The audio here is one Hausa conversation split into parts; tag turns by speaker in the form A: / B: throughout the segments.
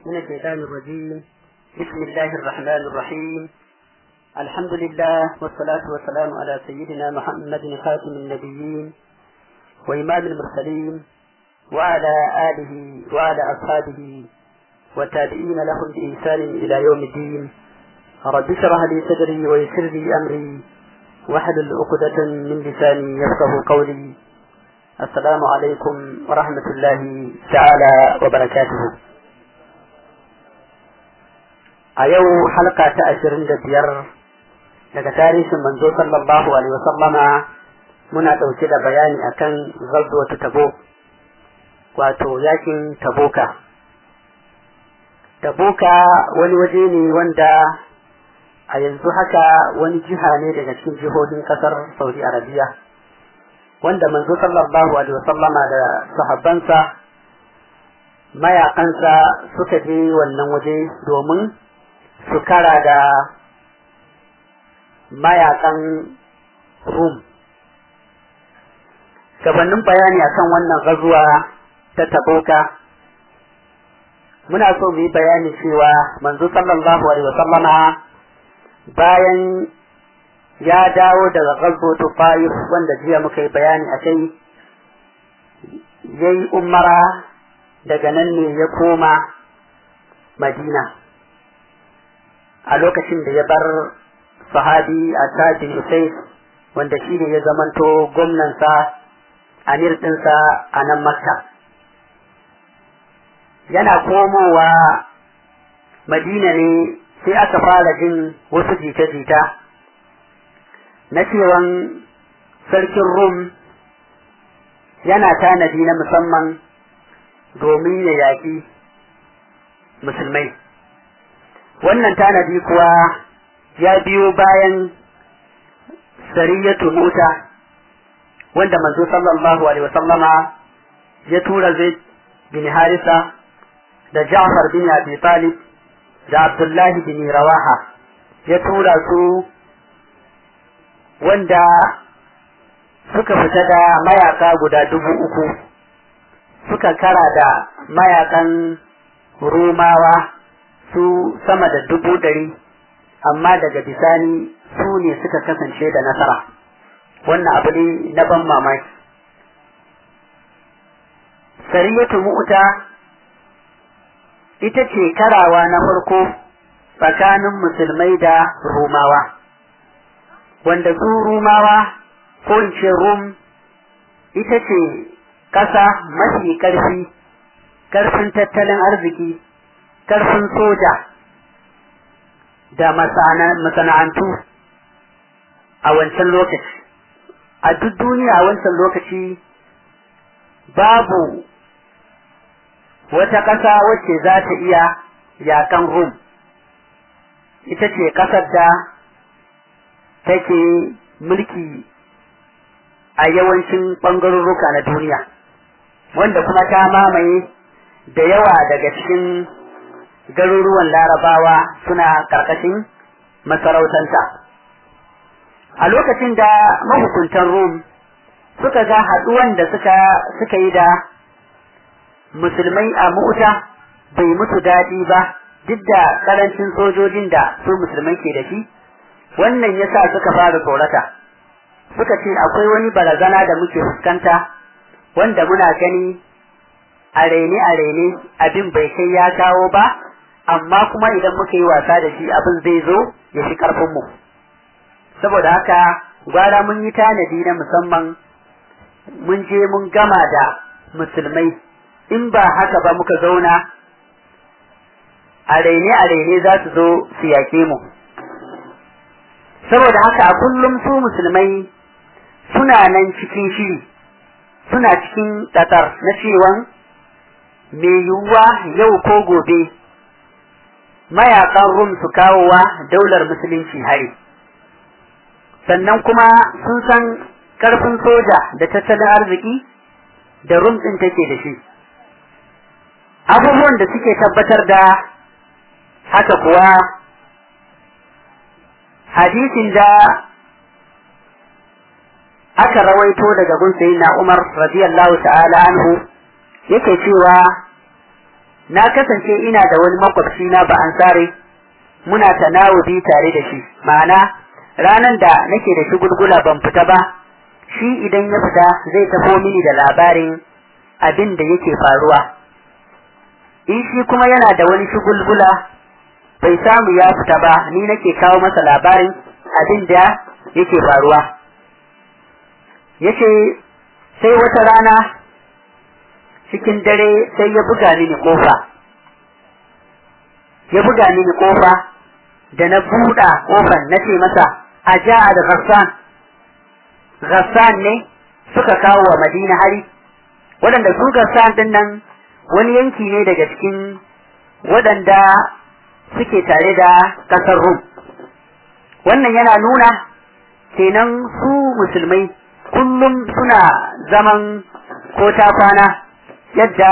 A: من الشيطان الرجيم. بسم الله الرحمن الرحيم. الحمد لله والصلاة والسلام على سيدنا محمد خاتم النبيين وإمام المرسلين وعلى آله وعلى أصحابه والتابعين لهم بإحسان إلى يوم الدين. رب اشرح لي صدري ويسر لي أمري واحلل عقدة من لساني يفقه قولي. السلام عليكم ورحمة الله تعالى وبركاته. a yau halka ta 25 daga tarihin manzo sallallahu alaihi wasallama muna ɗauke da bayani akan ghazwatu Tabuk, wato yakin Tabuka. Tabuka wani waje ne wanda a yanzu haka wani jiha ne daga cikin jihohin kasar Saudi Arabia, wanda manzo sallallahu alaihi wasallama da sahabbansa mayakansa suka je wannan waje domin su kara da mayakan Rum. Gabanin bayani akan wannan gazuwa ta Tabuka, muna so mu yi bayani cewa manzo sallallahu alaihi wasallama bayan ya dawo daga ghazwatu Taif, wanda jiya muka yi bayani akai, yayi umara, daga nan ne ya koma Madina. A lokacin da ya bar sahabi Attab bin Usayd, wanda shi ne ya zamanto gwamnansa, amir ɗinsa a nan Makka. Yana komowa Madina ne sai aka fara jin wasu jita-jita na cewan sarkin Rum yana tanadi na musamman domin ya yaƙi musulmai. Wannan tanadi kuwa ya biyo bayan sariyatu Mu'ta, wanda manzo sallallahu alaihi wasallama ya tura Zaid bin Harisa da Ja'far bin Abi Talib da Abdullahi bin Rawaha, ya tura su, wanda suka fita da mayaka guda 3,000 suka kara da mayakan Rumawa su sama da 100,000, amma daga bisani su ne suka kasance da nasara. Wannan abu ne na ban mamaki. Sariyatu Mu'ta ita ce karawa na farko tsakanin musulmai da Rumawa, wanda su Rumawa, ko in ce Rum, ita ce ƙasa mafi ƙarfin tattalin arziki, ƙarfin soja da masana'antu a wancan lokaci. A duk duniya a wancan lokaci babu wata ƙasa wacce za ta iya yakan Rum. Ita ce ƙasar da take mulki a yawancin ɓangarorruka na duniya, wanda kuma ta mamaye da yawa daga cikin garuruwan Larabawa suna ƙarƙashin masarautanta. A lokacin da mahukuntan Rum suka ga haɗuwan da suka yi da musulmai a Mu'ta bai musu daɗi ba, duk da ƙarancin sojojin da su musulmai ke da shi, wannan yasa suka fara tsorata. Suka ce akwai wani barazana da muke fuskanta, wanda muna gani a raine abin bai kai ya kawo ba, amma kuma idan muka yi wasa da shi abin zai zo ya fi ƙarfinmu. Saboda haka gwara mun yi tanadi na musamman, mun je mun gama da musulmai, in ba haka ba muka zauna a raine za su zo su yaƙe mu. Saboda haka a kullum su musulmai suna nan cikin shiri, suna cikin tatar na cewan mai yiwuwa yau ko gobe mayakan Rum su kawowa daular musulunci hari. Sannan kuma sun san karfin soja da tattalin arziki da Rum ɗin take da shi. Abubuwan da suke tabbatar da haka kuwa hadisin da aka rawaito daga gun sayyidina Umar radiyallahu ta'ala anhu yake cewa na kasance ina da wani makwabci na ba ansare muna tanawubi tare da shi, ma'ana ranan da nake da shi gulgula ban fita ba, shi idan ya fita zai tafo mini da labarin abin da yake faruwa. In shi kuma yana da wani shi gulgula bai samu ya fita ba, ni nake kawo masa labarin abin da yake faruwa. Yace sai wata rana cikin dare sai ya buga mini kofa. Ya buga mini kofa da na buɗa kofar nace masa aja'a da Ghassan ne suka kawo wa Madina hari, waɗanda su Ghassan din nan wani yanki ne daga cikin waɗanda suke tare da ƙasar Rum. Wannan yana nuna kenan su musulmai kullum suna zaman ko ta kwana yadda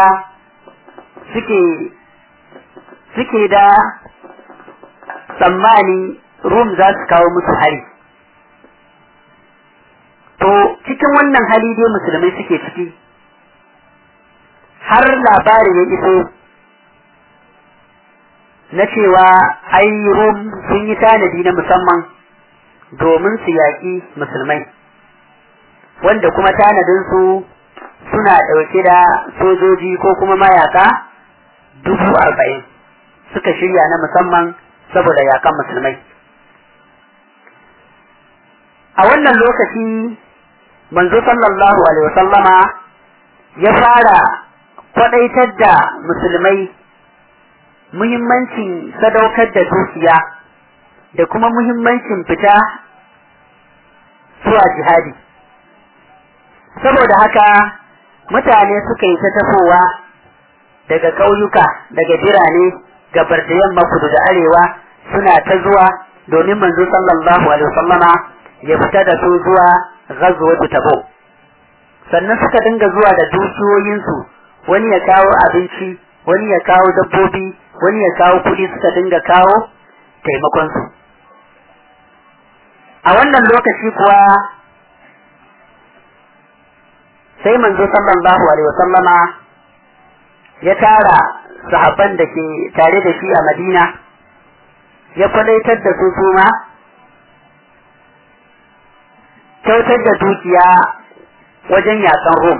A: suke da tsammani Rum za su kawo musu hari. To cikin wannan hali dai musulmai suke ciki, har labari ya iso na cewa ai Rum sun yi tanadi na musamman domin su yaƙi musulmai, wanda kuma tanadinsu suna ɗauke da sojoji ko kuma mayaka 40,000 suka shirya na musamman saboda yaƙan musulmai. A wannan lokaci manzo sallallahu alaihi wasallama ya fara kwadaitar da musulmai muhimmancin sadaukar da dukiya da kuma muhimmancin fita zuwa jihadi. Saboda haka mutane suka yi ta tafowa daga ƙauyuka, daga birane, gabar da yamma, kudu da arewa, suna ta zuwa domin manzo sallallahu alaihi wasallama ya fita da su zuwa ghazwatu Tabuk. Sannan suka dinga zuwa da dukiyoyinsu, wani ya kawo abinci, wani ya kawo dabbobi, wani ya kawo kuɗi, suka dinga kawo taimakonsu. A wannan lokaci kuwa sai manzo sallallahu alaihi wasallama ya tara sahabban da ke tare da shi a Madina, ya kwadaitar da su suma kyautar da dukiya wajen yakan Rum,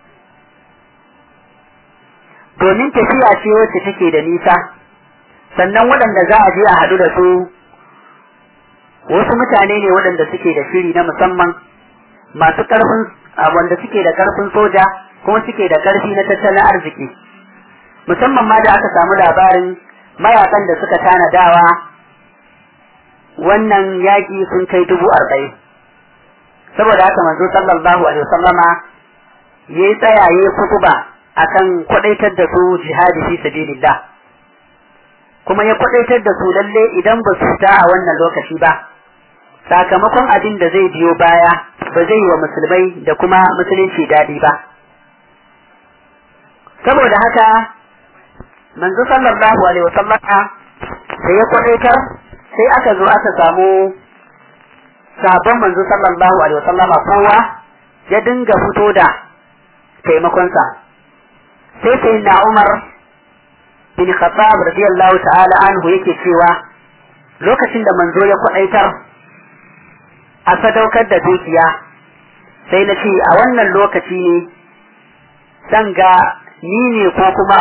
A: domin tafiya ce wacce take da nisa, sannan waɗanda za a je a haɗu da su wasu mutane ne waɗanda suke da shiri na musamman, masu ƙarfin wanda suke da ƙarfin soja kuma suke da ƙarfi na tattalin arziki, musamman ma da aka samu labarin mayakan da suka tanadawa wannan yaƙi sun kai 40,000. Saboda haka manzo sallallahu alaihi wasallama yayi tsayaye kutuba akan kwadaitar da su jihadi fi sabilillah, kuma ya kwadaitar da su lalle idan ba su ta a wannan lokaci ba, sakamakon abin da zai biyo baya ba zai wa musulmai da kuma musulunci dadi ba. Saboda haka manzo sallallahu alaihi wasallama sai ya kwadaitar, sai aka zo aka samu sahabban manzo sallallahu alaihi wasallama kowa ya dinga fito da taimakonsa. Sai na Umar bin Khattab radiyallahu ta'ala anhu yake cewa lokacin da manzo ya kwadaitar a sadaukar da dukiya, sai na ce a wannan lokaci ne zan ga ni ne ko kuma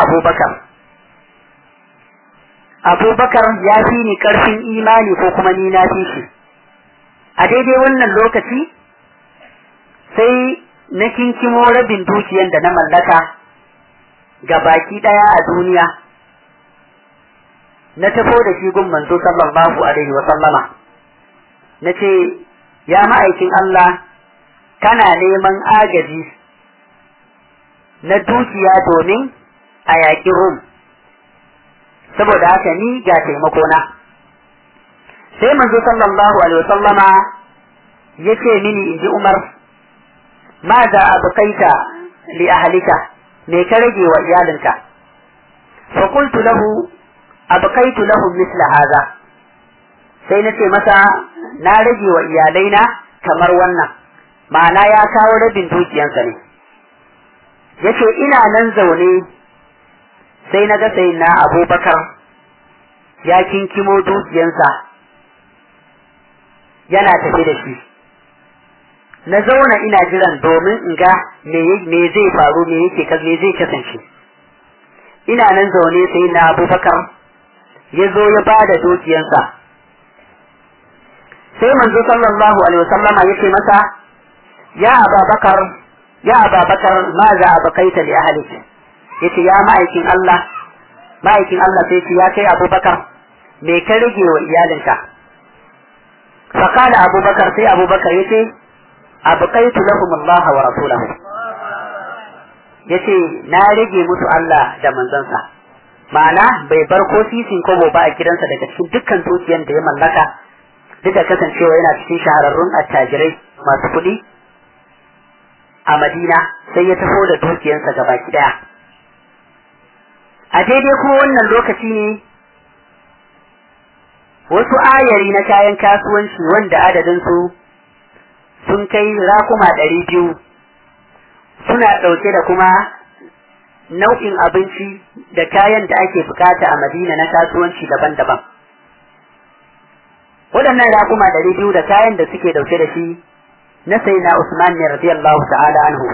A: Abubakar ya fi ni karfin imani ko kuma ni na fi shi. A daidai wannan lokaci sai na kinkimo rabin dukiyan da na mallaka ga baki daya a duniya, na tafo da shi gun manzo sallallahu alaihi wa sallama, na ce ya ma'aikin Allah, kana neman agaji na dukiya domin a yaƙi Rum, saboda haka ni ga taimakona. Sai manzo sallallahu alaihi wasallama yace mini, inji Umar, ma da abqaita li ahlika, me ka rage wa iyalinka? Fa qultu lahu abqaitu lahum mithla hadha, sai nace masa na rage wa iyalaina kamar wannan, ma'ana ya kawo rabin dukiyansa ne. Yace ina nan zaune sai na ga sai na Abubakar ya kinkimo dukiyansa yana tafi da shi. Na zauna ina jiran domin in ga me zai faru, me zai kasance. Ina nan zaune sai na Abubakar ya zo ya bada dukiyansa. Sai manzo sallallahu alaihi wasallama ya ce masa, ya Abubakar ma za a bakaita li ahlik. Yace ya ma'aikin Allah sai ce ya kai Abubakar me ka rage wa iyalinka? Fa kana Abubakar sai Abubakar yace abqaitu lahum Allah wa rasulahu. Yace na rage musu Allah da manzansa. Ma'ana bai bar ko sisin kobo ba a gidansa daga cikin dukkan dukiyan da ya mallaka, duk da kasancewa yana cikin shahararrun attajirai masu kuɗi a Madina, sai ya taho da dukiyansa gabaki daya. A daidai kuma wannan lokaci ne wasu ayari na kayan kasuwanci wanda adadinsu sun kai rakuma 200 suna ɗauke da kuma nau'in abinci da kayan da ake bukata a Madina na kasuwanci daban-daban. Waɗannan rakuma 200 da kayan da suke ɗauke da shi na sayyidina Usman ne radiyallahu ta'ala anhu.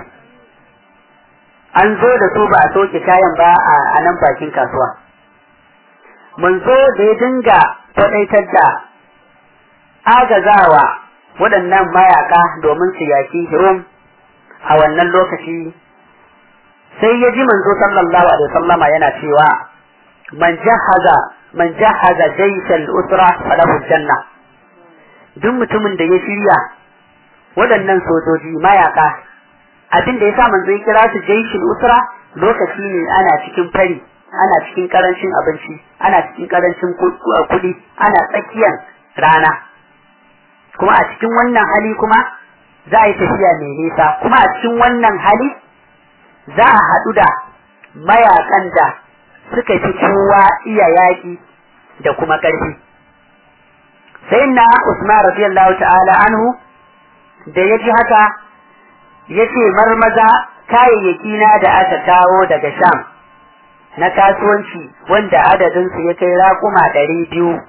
A: An zo da su ba a soke kayan ba a nan bakin kasuwa. Manzo da ya dinga faɗaitar da agazawa waɗannan mayaka domin su yaki Rum a wannan lokaci, sai ya ji manzo sallallahu alaihi wasallama yana cewa man jahaza jaysal usra falahu janna. Duk mutumin da ya shirya waɗannan sojoji mayaka, abin da yasa manzo ya kira su jayshul usra, lokaci ne ana cikin fari, ana cikin karancin abinci, ana cikin karancin kuɗi, ana tsakiyar rana, kuma a cikin wannan hali kuma za a yi tafiya mai nisa, kuma a cikin wannan hali za a haɗu da mayakan da suka fi kowa iya yaƙi da kuma ƙarfi. Sai na Usman radiyallahu ta'ala anhu da ya ji haka ya ce marmaza kayayyaki na da aka kawo daga Sham na kasuwanci wanda adadinsu ya kai raƙuma 200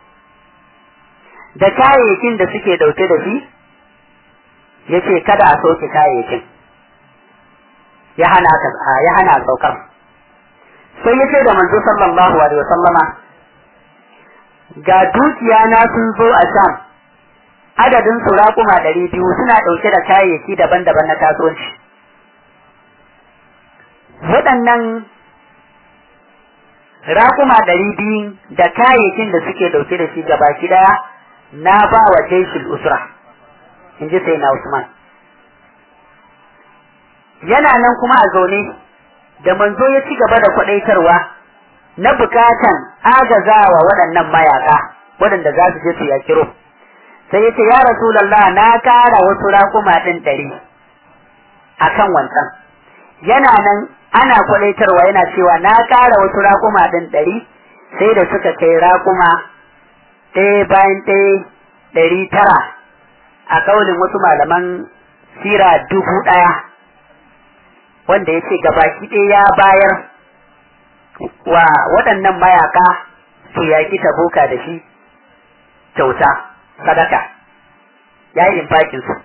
A: da kayayyakin da suke dauke da shi, ya ce kada a soke kayayyakin, ya hana saukar. Sai ya ce da manzo sallallahu alaihi wasallama, ga dukiya na sun zo a Sham, adadin su raƙuma 200 suna dauke da kayayyaki daban-daban na kasuwanci. Waɗannan raƙuma 200 da kayayyakin da suke dauke da shi gabaki daya na ba wa jaishul usra, in ji sai na Usman. Yana nan kuma a zaune da manzo ya ci gaba da kwadaitarwa na bukatan agazawa waɗannan mayaka waɗanda za su je su yaki Rum. Sai ya ce ya Rasulullah, na kara wasu raƙuma ɗin 100 akan wancan. Yana nan ana kwadaitarwa yana cewa na kara wasu raƙuma ɗin 100, sai da suka kai raƙuma ɗaya bayan ɗaya 900 a kaulin wasu malaman sira 1000, wanda ya ce gabaki ɗaya ya bayar wa waɗannan mayaka su yaƙi Tabuka da shi kyauta, sadaka, ya yi infakin su.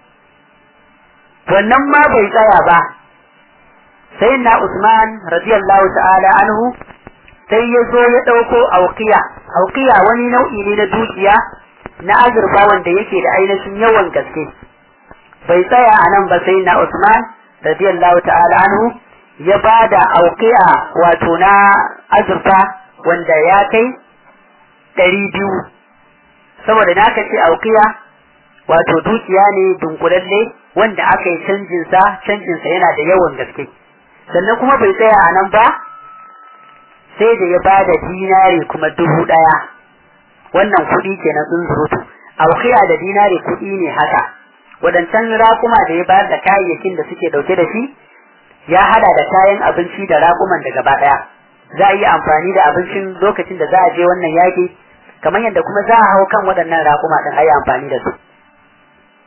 A: Wannan ma bai tsaya ba, sai na Usman radiyallahu ta'ala anhu sai ya zo ya ɗauko auqiya wani nau'i ne na dukiya na azurfa wanda yake da ainihin yawan gaske. Bai tsaya a nan ba, sai na Usman radiyallahu ta'ala anhu ya bada auqiya wato na azurfa wanda ya kai 200, saboda na kace auqiya wato dukiya ne dunkulalle wanda aka yi canjinsa yana da yawan gaske. Sannan kuma bai tsaya a nan ba, sai da ya bada dinari kuma 1000. Wannan kuɗi kenan tsunzurutu. Auqiya da dinari kuɗi ne haka. Wadancan raƙuma da ya bayar da kayayyakin da suke dauke da shi, ya hada da kayan abinci da raƙuman da gaba ɗaya. Za a yi amfani da abincin lokacin da za a je wannan yaƙi, kamar yadda kuma za a hau kan waɗannan raƙuma ɗin a yi amfani da su.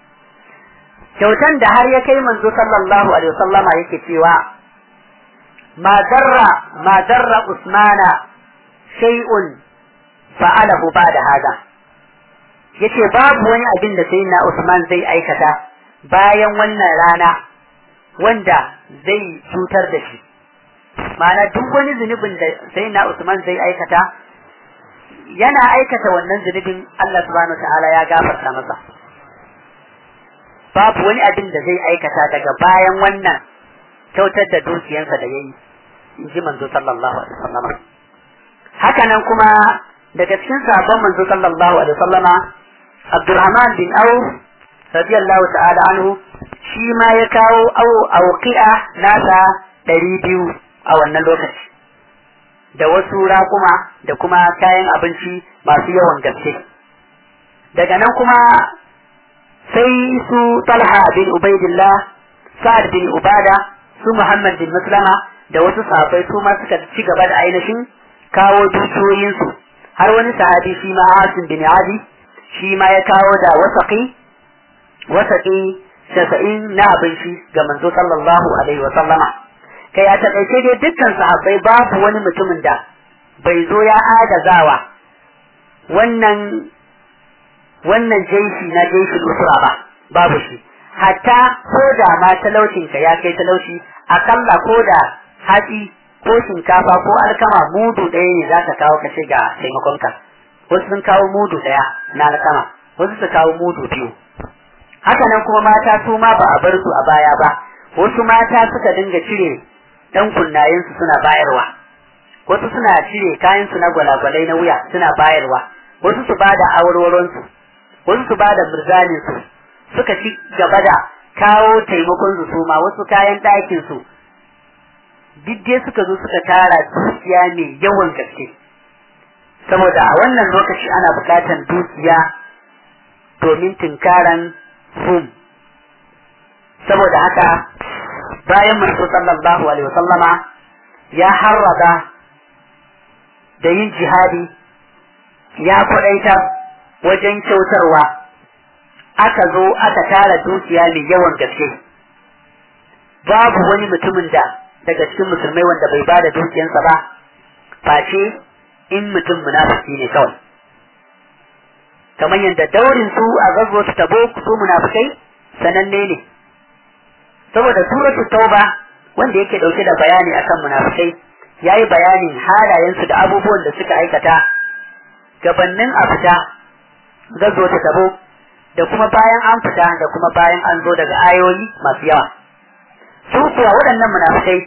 A: Kyautan da har ya kai manzo sallallahu alaihi wasallama yake cewa ma darra Usmana shay'un fa'alahu ba'da hada, yace babu wani abin da sayyidina Usman zai aikata bayan wannan rana wanda zai cutar da shi. Ma'ana duk wani zunubin da sayyidina Usman zai aikata, yana aikata wannan zunubin Allah subhanahu ta'ala ya gafarta masa. Babu wani abin da zai aikata daga bayan wannan kyautar da dukiyarsa da yayi, in ji manzo sallallahu alaihi wasallam. Haka nan kuma daga cikin sahabban manzo sallallahu alaihi wasallama Abdurrahman bin Auf radiyallahu ta'ala anhu, shi ma ya kawo auqi'a nasa 200 a wannan lokaci, da wasu raƙuma da kuma kayan abinci masu yawan gaske. Daga nan kuma sai su Talha bin Ubaidillah, Sa'ad bin Ubada, su Muhammad bin Maslama da wasu sahabbai su ma suka ci gaba da ainihin kawo dukiyoyinsu, har wani sahabi shi ma Asim bin Adi shi ma ya kawo da wasaqi 90 na abinci ga manzo sallallahu alaihi wa sallama. Kai a takaice dai dukkan sahabbai babu wani mutumin da bai zo ya agazawa wannan jaishi na jaishin usra ba, babu shi. Hatta ko da ma talaucinka ya kai talauci, akalla ko da hatsi ko shinkafa ko alkama mudu ɗaya ne za ka kawo ka ce ga taimakonka. Wasu sun kawo mudu ɗaya na alkama, wasu su kawo mudu 2. Haka nan kuma mata su ma ba a bar su a baya ba, wasu mata suka dinga cire ɗan kunnayensu suna bayarwa, wasu suna cire kayansu na gwalagwalai na wuya suna bayarwa, wasu su ba da awarwaronsu, wasu su ba da murzaninsu, suka ci gaba da kawo taimakon su ma, wasu kayan ɗakinsu, duk dai suka zo suka tara dukiya mai yawan gaske. Saboda a wannan lokaci ana buƙatar dukiya domin tinkaran Rum. Saboda haka bayan manzo sallallahu alaihi wasallama ya harrada da yin jihadi, ya kudaitar wajen kyautarwa, aka zo aka tara dukiya mai yawan gaske. Babu wani mutumin da daga cikin musulmai wanda bai bada dukiyarsa ba, face in mutum munafiki ne kawai. Kamar yadda daurin su a gazo su tabo su munafikai sananne ne, saboda suratu tauba wanda yake dauke da bayani akan munafikai yayi bayanin halayensu da abubuwan da suka aikata gabannin a fita gazo ta tabo, da kuma bayan an fita, da kuma bayan an zo daga ayoyi masu yawa. Su kuwa waɗannan munafikai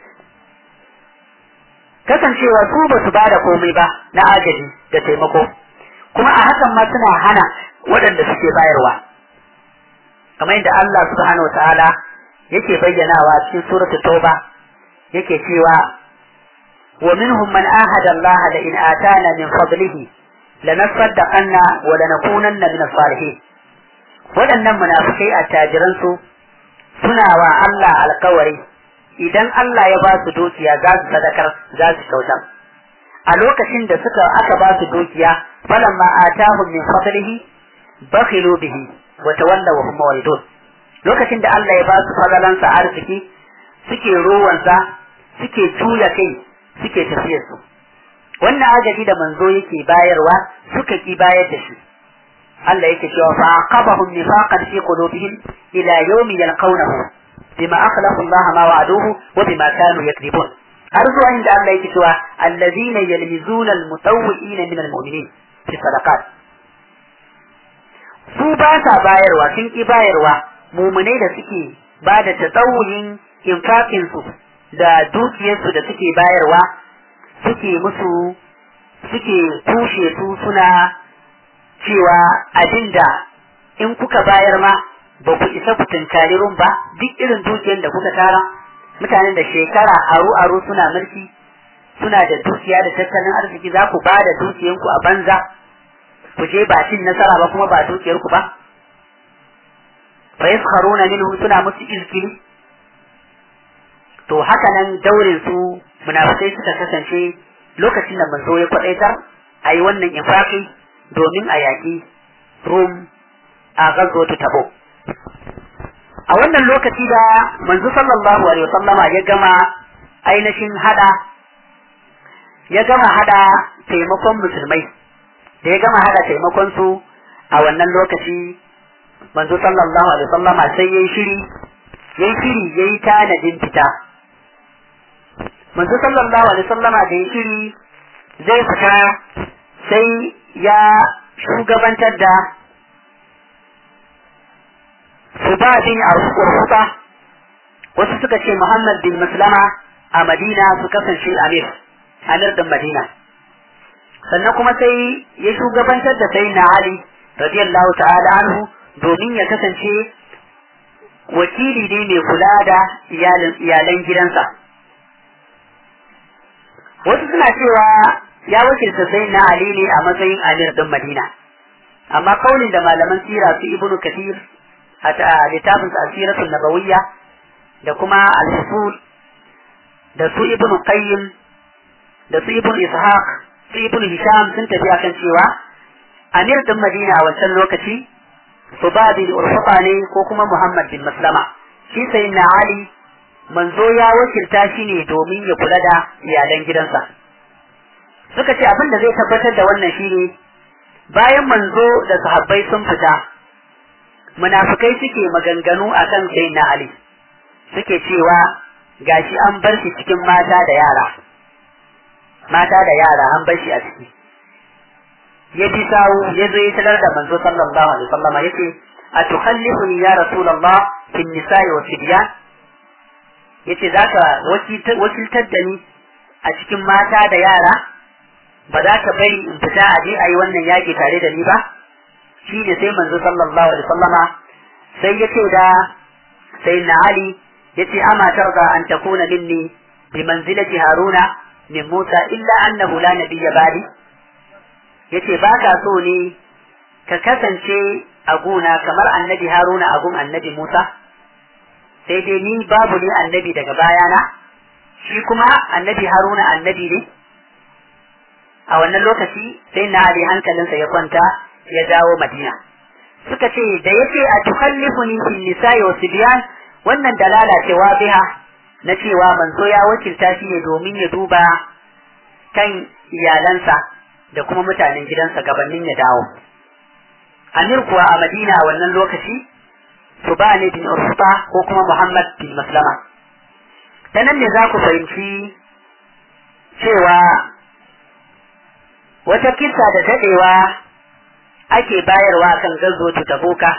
A: kasancewa su ba su bada komai ba na agaji da taimako, kuma a hakan ma suna hana waɗanda suke bayarwa, kamar yadda Allah subhanahu wa ta'ala yake bayyanawa cikin suratul tauba, yake cewa wa minhum man ahada Allah la in atana min fadlihi lanasaddaqanna wa lanakunanna min as-salihin. Waɗannan munafikai attajiran su suna wa Allah alƙawari, idan Allah ya ba su dukiya za su sadakar, za su kyautar. A lokacin da aka ba su dukiya, falamma atahum min fadlihi bakhilu bihi wa tawallaw wa hum muridun. Lokacin da Allah ya ba su fadalansa arziki, suke rowansa, suke juya kai, suke tafiyar su. Wannan agaji da manzo yake bayarwa suka ki bayar da shi. Allah yake cewa fa aqabahum nifaqan fi qulubihim ila yawmi yalqawnahu bima akhlafa Allah ma wa'aduhu wa bima kanu yakذibun. har zuwa inda Allah yake cewa allazina yalmizuna almutawwi'ina min almu'minin fi sadaqat. Su ba sa bayarwa, sun ki bayarwa, mu'minai da suke ba da tatawuyin infaqin su da dukiyar su da suke bayarwa, suke tushe su suna cewa abinda in kuka bayar ma ba ku isa ku tunkari rum ba, duk irin dukiyar da kuka tara. Mutanen da shekara aru suna mulki, suna da dukiya da tattalin arziki, za ku ba da dukiyanku a banza, ku je ba cin nasara ba kuma ba dukiyarku ba. Fa yaskharuna minhu, suna musu izkili. To haka nan daurin su munafikai suka kasance lokacin da manzo ya kwadaitar a yi wannan infaqi domin a yaƙi Rum a gazo Tabuk. A wannan lokaci da manzo sallallahu alaihi wasallama ya gama ainihin ya gama hada taimakon musulmai, da ya gama hada taimakon su a wannan lokaci manzo sallallahu alaihi wasallama sai yayi shiri yayi tanadin fita. Manzo sallallahu alaihi wasallama da yayi shiri zai fita sai ya shugabantar da Suba bin Urfuta, wasu suka ce Muhammad bin Maslama a Madina su kasance amir din Madina. Sannan kuma sai ya shugabantar da Sayyidina Ali radiyallahu ta'ala anhu domin ya kasance wakili ne mai kula da iyalan gidansa. Wasu suna cewa ya wakilta Sayyidina Ali ne a matsayin amir din Madina, amma kaulin da malaman sira su Ibn Kathir a littafin Asiratul Nabawiyya da kuma Al-Fusul da su Ibn Qayyim da su Ibn Ishaq su Ibn Hisham sun tafi akan cewa amir din Madina a wancan lokaci Suba bin Urfuta ne ko kuma Muhammad bin Maslama. Shi Sayyidina Ali manzo ya wakilta shi ne domin ya kula da iyalan gidansa. Suka ce abin da zai tabbatar da wannan shine bayan manzo da sahabbai sun fita, munafikai suke maganganu akan Sayyidina Ali, suke cewa gashi an bar shi cikin mata da yara an bar shi a ciki. Ya bi sawu ya zo ya tarar da manzo sallallahu alaihi wasallam yake atukhallifuni ya rasulullah fi nisa'i wa sibyan, yace zaka wakiltar da ni a cikin mata da yara, ba za ka bari in fita a je ayi wannan yaki tare da ni ba? Shi ne sai manzo sallallahu alaihi wasallama sai yace da sayyidina Ali, yace ama tarda an takuna minni bi manzilati Haruna min Musa illa annahu la nabiyya ba'di, yace baka so ne ka kasance a gona kamar annabi Haruna a gun annabi Musa, sai dai ni babu ne annabi daga bayana, shi kuma annabi Haruna annabi ne. A wannan lokaci sai na Ali hankalinsa ya kwanta ya dawo Madina. Suka ce da yace a tukhallifuni fil nisa'i wa sibyan, wannan dalala ce wabiha na cewa manzo ya wakilta shi ne domin ya duba kan iyalansa da kuma mutanen gidansa gabanin ya dawo. Amir kuwa a Madina a wannan lokaci Subani bin Urfuta ko kuma Muhammad bin Maslama. Ta nan ne za ku fahimci cewa wata kissa da daɗewa ake bayarwa kan gazotu Tabuka.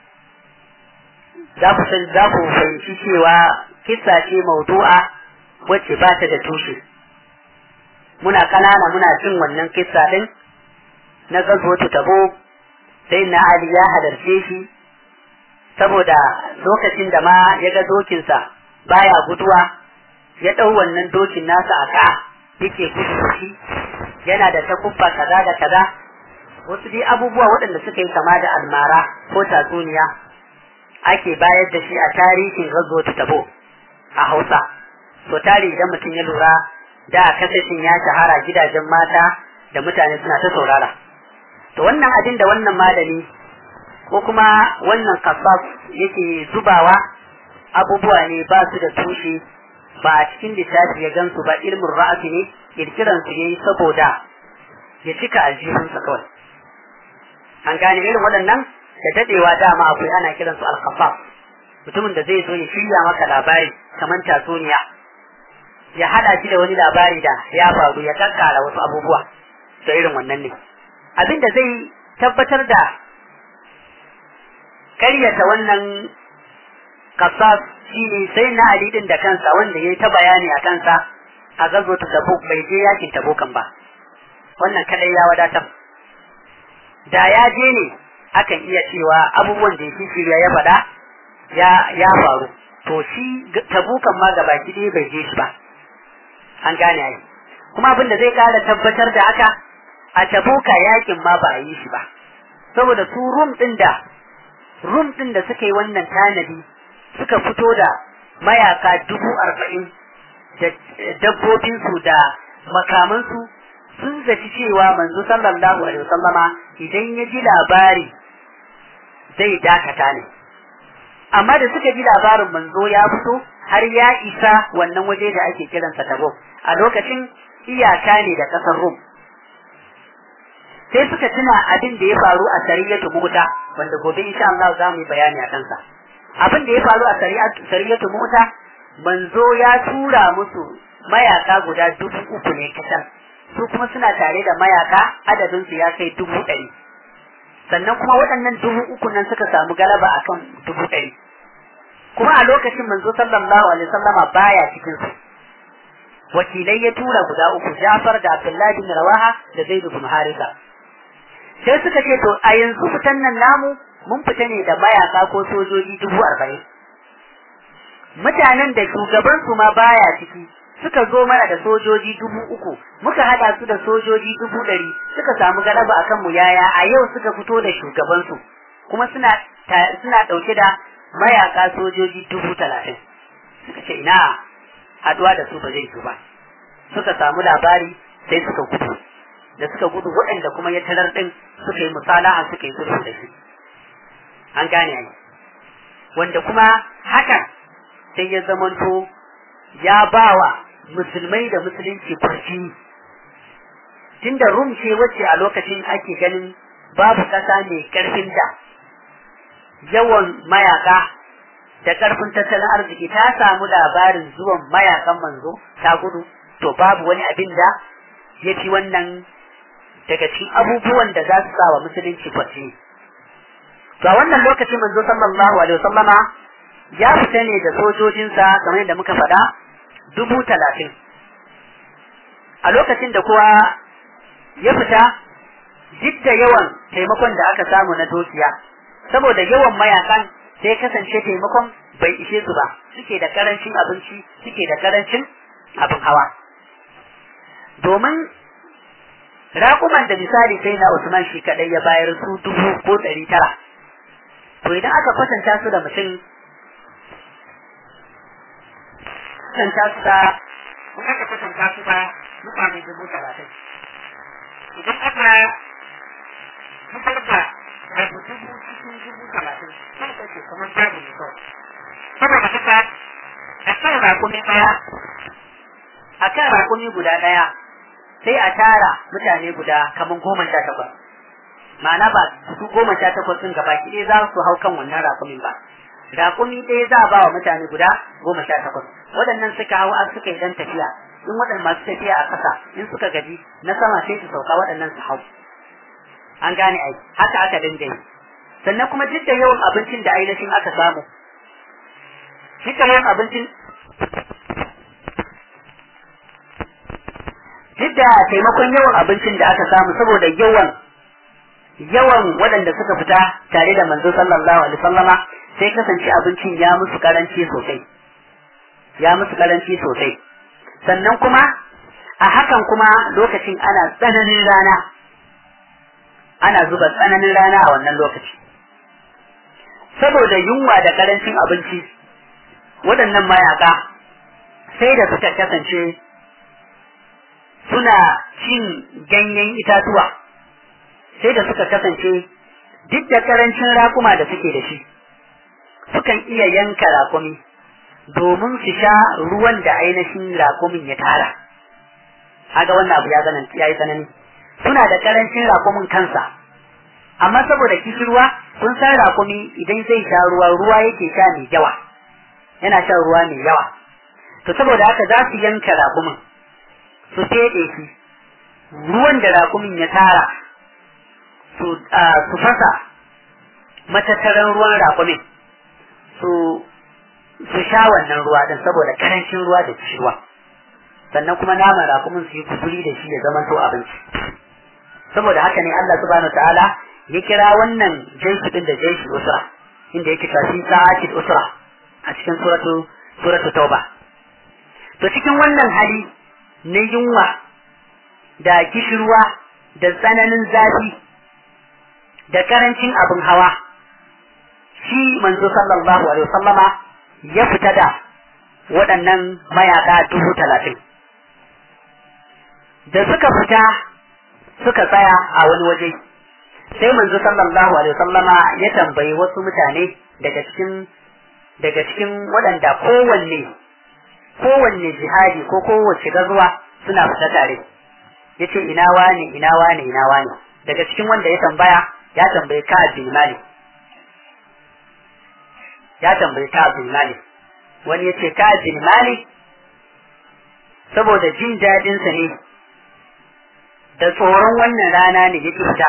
A: Za ku fahimci cewa kissa ce maudu'a wacce ba ta da tushe. Muna kanana muna jin wannan kissa din na gazotu Tabuk, sai na Ali ya halarce shi saboda lokacin da ma ya ga dokinsa baya guduwa, ya ɗau wannan dokin nasa a ka yake gudu shi, yana da takubba kaza da kaza, wasu dai abubuwa waɗanda suka yi kama da almara ko tatsuniya ake bayar da shi a tarihin Ghazwat Tabuk a Hausa. To tari idan mutum ya lura da kasashen ya shahara, gidajen mata da mutane suna ta saurara. To wannan abin da wannan malami ko kuma wannan kasas yake zubawa abubuwa ne ba su da tushe, ba a cikin littafi ya gansu ba, ilmin ra'afi ne, kirkiran su yayi saboda ya cika aljihunsa kawai. An gane irin waɗannan da dadewa dama akwai ana kiran su al-khafaf, mutumin da zai zo ya shirya maka labari kamar tatsuniya, ya hada shi da wani labari da ya faru, ya kakkara wasu abubuwa. Da irin wannan ne abin da zai tabbatar da karyata wannan kasas shine sai na Ali din da kansa, wanda yayi ta bayani a kansa a gazo ta Tabuk, bai je yakin Tabukan ba. Wannan kadai ya wadatar. Da ya je ne akan iya cewa abubuwan da yake shirya ya faɗa ya faru. To shi Tabukan ma gabaki ɗaya bai je shi ba. An gane ai. Kuma abin da zai kara tabbatar da haka, a Tabuka yakin ma ba a yi shi ba. Saboda su Rum din da suka yi wannan tanadi, suka fito da mayaka 40,000 da dabbobinsu da makamansu, sun zaci cewa manzo sallallahu alaihi wasallama idan ya ji labari zai dakata ne. Amma da suka ji labarin manzo ya fito, har ya isa wannan waje da ake kiransa Tabuk. A lokacin iyaka ne da ƙasar Rum. Sai suka tuna abin da ya faru a Sariyatu Mu'ta, wanda gobe insha Allah za mu yi bayani a kansa. Abin da ya faru a Sariyatu Mu'ta, manzo ya tura musu mayaka guda 3,000 ne kasan. Su kuma suna tare da mayaka adadin su ya kai 100,000. Sannan kuma waɗannan 3,000 nan suka samu galaba akan 100,000. Kuma a lokacin manzo sallallahu alaihi wasallama baya cikin su. Wakilai ya tura guda 3, Ja'far da Abdullahi bin Rawaha da Zaid bin Haritha. Sai suka ce to a yanzu fitan nan namu mun fita ne da mayaka ko sojoji 40,000. Mutanen da shugaban su ma baya ciki suka zo mana da sojoji 3,000, muka hada su da sojoji 100,000, suka samu galaba akan mu yaya a yau suka fito da shugaban su kuma suna dauke da mayaka sojoji 30,000. Suka ce ina haduwa da su ba zai ba. Suka samu labari sai suka gudu. Da suka gudu waɗanda kuma ya tarar din suka yi musalaha suka yi sulhu da shi. An gane ai. Wanda kuma hakan sai ya zamanto ya bawa musulmai da musulunci kurci. Tunda Rum ce wacce a lokacin ake ganin babu ƙasa mai ƙarfin da yawan mayaka da ƙarfin tattalin arziki, ta samu labarin zuwan mayakan manzo ta gudu, to babu wani abin da ya fi wannan daga cikin abubuwan da za su sa wa musulunci kwaci. To a wannan lokacin manzo sallallahu alaihi wasallama ya fita ne da sojojinsa kamar yadda muka faɗa 30,000. A lokacin da kuwa ya fita duk da yawan taimakon da aka samu na dukiya, saboda yawan mayakan sai kasance taimakon bai ishe su ba, suke da karancin abinci, suke da karancin abin hawa. Domin raƙuman da misali sai na Usman shi kadai ya bayar su 1,000 ko 900, to idan aka kwatanta su da mutum kwatanta su da mutane 30,000, idan aka fitar da rabu 1,000 cikin 30,000 sai ka ce kamar babu ne kawai. Saboda haka a kan raƙumi guda ɗaya sai a tara mutane guda kamar 18. Ma'ana ba su 18 ɗin gaba ki za su hau kan wannan raƙumin ba. Raƙumi ɗaya za a ba wa mutane guda 18. Waɗannan suka hau an suka yi dan tafiya. In waɗannan masu tafiya a ƙasa in suka gaji na sama sai su sauka waɗannan su hau. An gane ai haka aka dinga yi. Sannan kuma duk da yawan abincin da ainihin aka samu. Duk da yawan abincin duk da taimakon yawan abincin da aka samu saboda yawan waɗanda suka fita tare da manzo sallallahu alaihi wasallama sai kasance abincin ya musu karanci sosai. Sannan kuma a hakan kuma lokacin ana tsananin rana, ana zuba tsananin rana a wannan lokaci. Saboda yunwa da karancin abinci waɗannan mayaka sai da suka kasance suna cin ganyen itatuwa, sai da suka kasance duk da karancin raƙuma da suke da shi sukan iya yanka raƙumi domin su sha ruwan da ainihin raƙumin ya tara. Haga wannan abu ya yi tsanani. Suna da karancin raƙumin kansa, amma saboda kishirwa sun san raƙumi idan zai sha ruwa yake sha mai yawa, yana shan ruwa mai yawa. To saboda haka za su yanka raƙumin su feɗe shi, ruwan da raƙumin ya tara su fasa matattaran ruwan raƙumin su sha wannan ruwa din saboda karancin ruwa da kishirwa. Sannan kuma naman raƙumin su yi kusuri da shi ya zama to abinci. Saboda haka ne Allah subhanahu wa ta'ala ya kira wannan jaishi din da jaishi usra, inda yake tafi sa'atil usra a cikin suratu tauba. To cikin wannan hali na yunwa da kishirwa da tsananin zafi da karancin abin hawa, shi manzo sallallahu alaihi wasallama ya fita da waɗannan mayaka 30,000. Da suka fita suka tsaya a wani waje, sai manzo sallallahu alaihi wasallama ya tambayi wasu mutane daga cikin daga cikin waɗanda kowanne jihadi ko kowace gazuwa suna fita tare. Yace ina wani daga cikin wanda ya tambaye Ka'ab bin Malik. Wani yace Ka'ab bin Malik saboda jin dadin sa ne da tsoron wannan rana ne yake fita.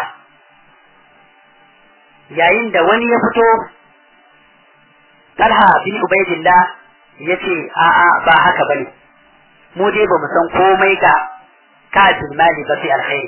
A: Yayin da wani ya fito, Talha bin Ubaidillah yace a'a ba haka bane, mu dai ba mu san komai ga Ka'ab bin Malik ba sai alkhairi.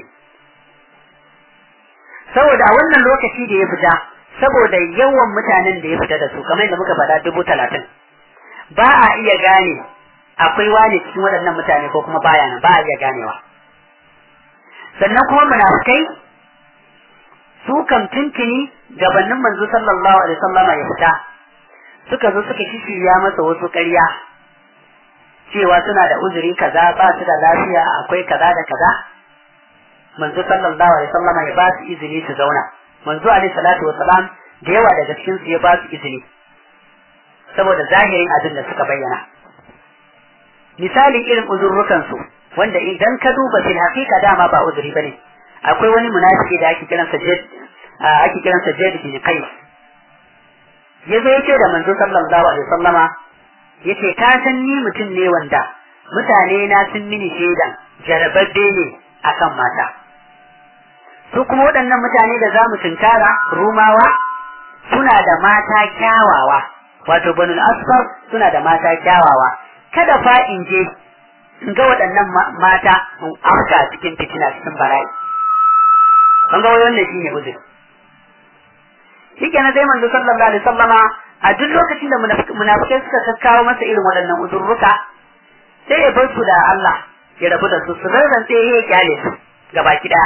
A: Saboda wannan lokaci da ya fita, saboda yawan mutanen da ya fita da su kamar da muka faɗa 30,000, ba a iya gane akwai wani cikin waɗannan mutane ko kuma baya nan, ba a iya ganewa. Sannan kuma munafikai su kam tuntuni gabanin manzo sallallahu alaihi wasallama ya fita, suka zo suka shirya masa wasu ƙarya cewa suna da uzuri kaza, ba su da lafiya, akwai kaza da kaza. Manzo sallallahu alaihi wasallama ya ba su izini su zauna. Manzo alaihi salatu wasalam da yawa daga cikin su ya ba su izini saboda zahirin abin da suka bayyana. Misali irin uzurrukan su wanda idan ka duba fil haqiqa dama ba uzuri bane. Akwai wani munafiki da ake kiransa Jadd bin Qais. Yazo yace da manzo sallallahu alaihi wasallama yace ka san ni mutum ne wanda mutane na sun mini shaidan jarababbe ne akan mata. Su kuma waɗannan mutane da zamu tunkara Rumawa suna da mata kyawawa, wato Banul Asfar suna da mata kyawawa. Kada fa in je in ga waɗannan mata in afka cikin fitina cikin bala'i. Kan ga wannan shine uzuri. Shikenan sai manzo sallallahu alaihi wasallama a duk lokacin da munafikai suka kawo masa irin waɗannan uzurruka, sai ya bar su da Allah, ya rabu da su rarrantse ya kyale su gaba kida.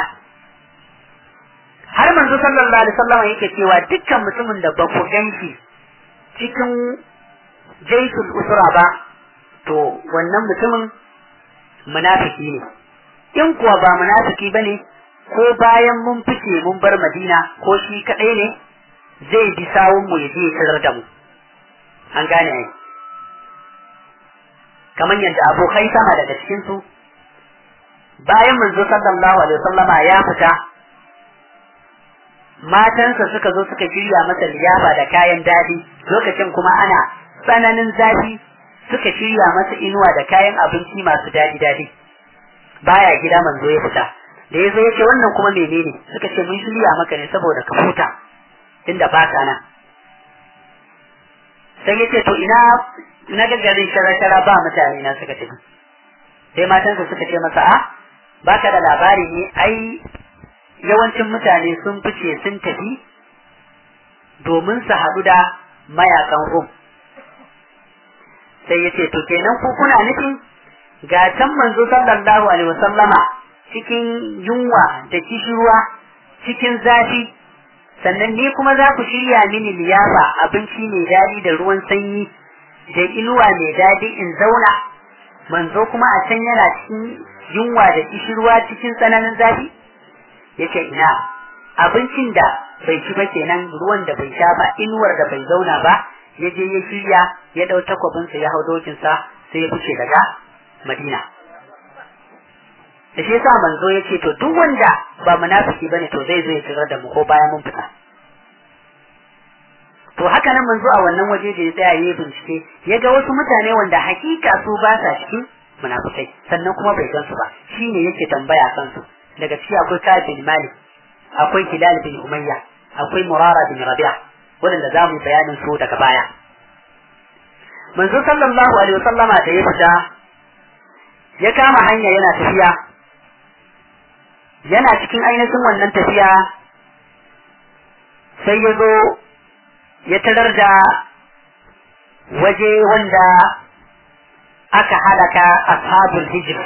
A: Har manzo sallallahu alaihi wasallama yake cewa dukkan mutumin da ba ku ganshi cikin jaisul usra ba, to wannan mutumin munafiki ne. In kuwa ba munafiki bane, ko bayan mun fice mun bar Madina ko shi kadai ne, zai bi sawun mu yaje ya tarar da mu. An gane ai. Kamar yadda abokai sama daga cikin su bayan manzo sallallahu alaihi wasallama ya fita, matansa suka zo suka shirya masa liyafa da kayan dadi, lokacin kuma ana tsananin zafi, suka shirya masa inuwa da kayan abinci masu dadi. Baya gida manzo ya fita. Da yazo yace wannan kuma menene? Suka ce mun shirya maka ne saboda ka huta inda ba ka nan. Sai yace to ina na gaggarin shara ba mutane na suka tafi. Sai matansa suka ce masa baka da labari ne, ai yawancin mutane sun fice sun tafi domin su haɗu da mayakan Rum. Sai yace to kenan ku kuna nufin ga can manzo sallallahu alaihi wasallama cikin yunwa da kishirwa, cikin zafi, sannan ni kuma za ku shirya mini liyafa, abinci mai daɗi da ruwan sanyi da inuwa mai daɗi in zauna, manzo kuma a can yana cikin yunwa da kishirwa cikin tsananin zafi? Yace ina, abincin da bai ci ba kenan, ruwan da bai sha ba, inuwar da bai zauna ba, ya je ya shirya, ya ɗau takwabinsa ya hau dokinsa sai ya fice daga Madina. Da shi yasa manzo yace to duk wanda ba munafiki bane to zai zo ya tsirar da mu ko bayan mun fita. To haka nan manzo a wannan waje da ya tsaya yayin bincike, ya ga wasu mutane wanda hakika su ba sa cikin munafikai, sannan kuma bai gan su ba, shine yake tambaya kansu. Daga ciki akwai Ka'ab bin Malik, akwai Hilal bin Umayya, akwai Murara bin Rabi'a, wanda za mu bayanin su daga baya. Manzo sallallahu alaihi wasallama da ya fita ya kama hanya yana tafiya, yana cikin ainihin wannan tafiya sai ya zo ya tarar da waje wanda aka halaka ashabul hijr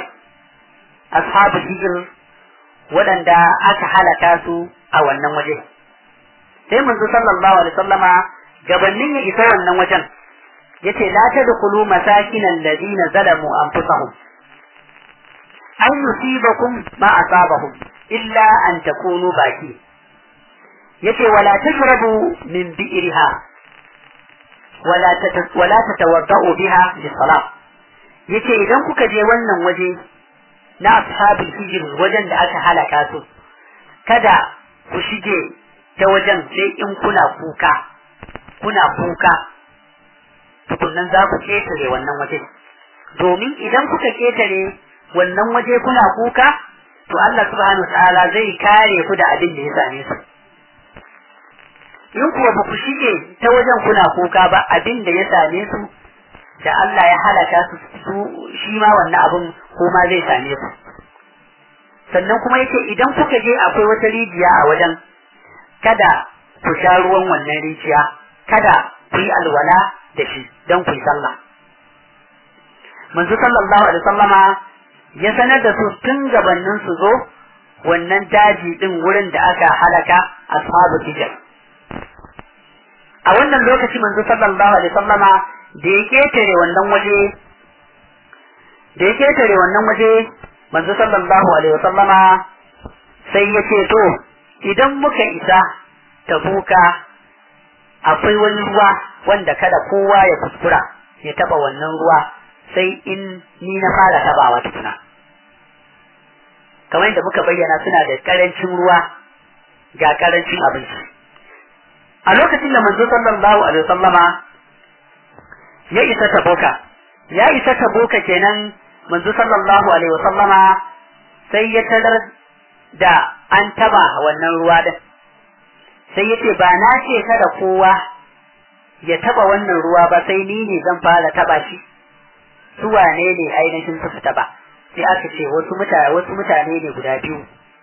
A: waɗanda aka halaka su a wannan waje. Sai manzo sallallahu alaihi wasallama gabanin ya isa wannan wajen yace la tadkhulu masakinal ladina zalamu anfusahum an yusibakum ma asabahum illa an takunu baki. Yace wala tashrabu min bi'riha wala tatawadda'u biha lis-salah. Yace idan kuka je wannan waje na ashabul hijr, wajen da aka halaka su, kada ku shige ta wajen sai in kuna kuka tukunnan za ku ketare wannan waje, domin idan kuka ketare wannan waje kuna kuka, to Allah subhanahu wa ta'ala zai kare ku da abin da ya same su. In kuwa ba ku shige ta wajen kuna kuka ba, abin da ya same su da Allah ya halaka su shi ma wannan abin kuma zai same ku. Sannan kuma yake idan kuka je akwai wata rijiya a wajen, kada ku sha ruwan wannan rijiya, kada ku yi alwala da shi don ku yi sallah. Manzo sallallahu alaihi wasallama ya sanar da su tun gabanin su zo wannan daji din wurin da aka halaka ashabu hijr. A wannan lokaci manzo sallallahu alaihi wasallama da ya ketare wannan waje manzo sallallahu alaihi wasallama sai ya ce to idan muka isa Tabuka akwai wani ruwa wanda kada kowa ya kuskura ya taba wannan ruwa sai in ni na fara tabawa tukuna. Kamar yadda muka bayyana suna da karancin ruwa ga karancin abinci. A lokacin da manzo sallallahu alaihi wasallama ya isa Tabuka kenan, manzo sallallahu alaihi wasallama sai ya tarar da an taba wannan ruwa din, sai yace ba na ce kada kowa ya taba wannan ruwa ba, sai ni ne zan fara taba shi. Su wane ne ainihin suka taba? Sai aka ce wasu mutane ne guda biyu.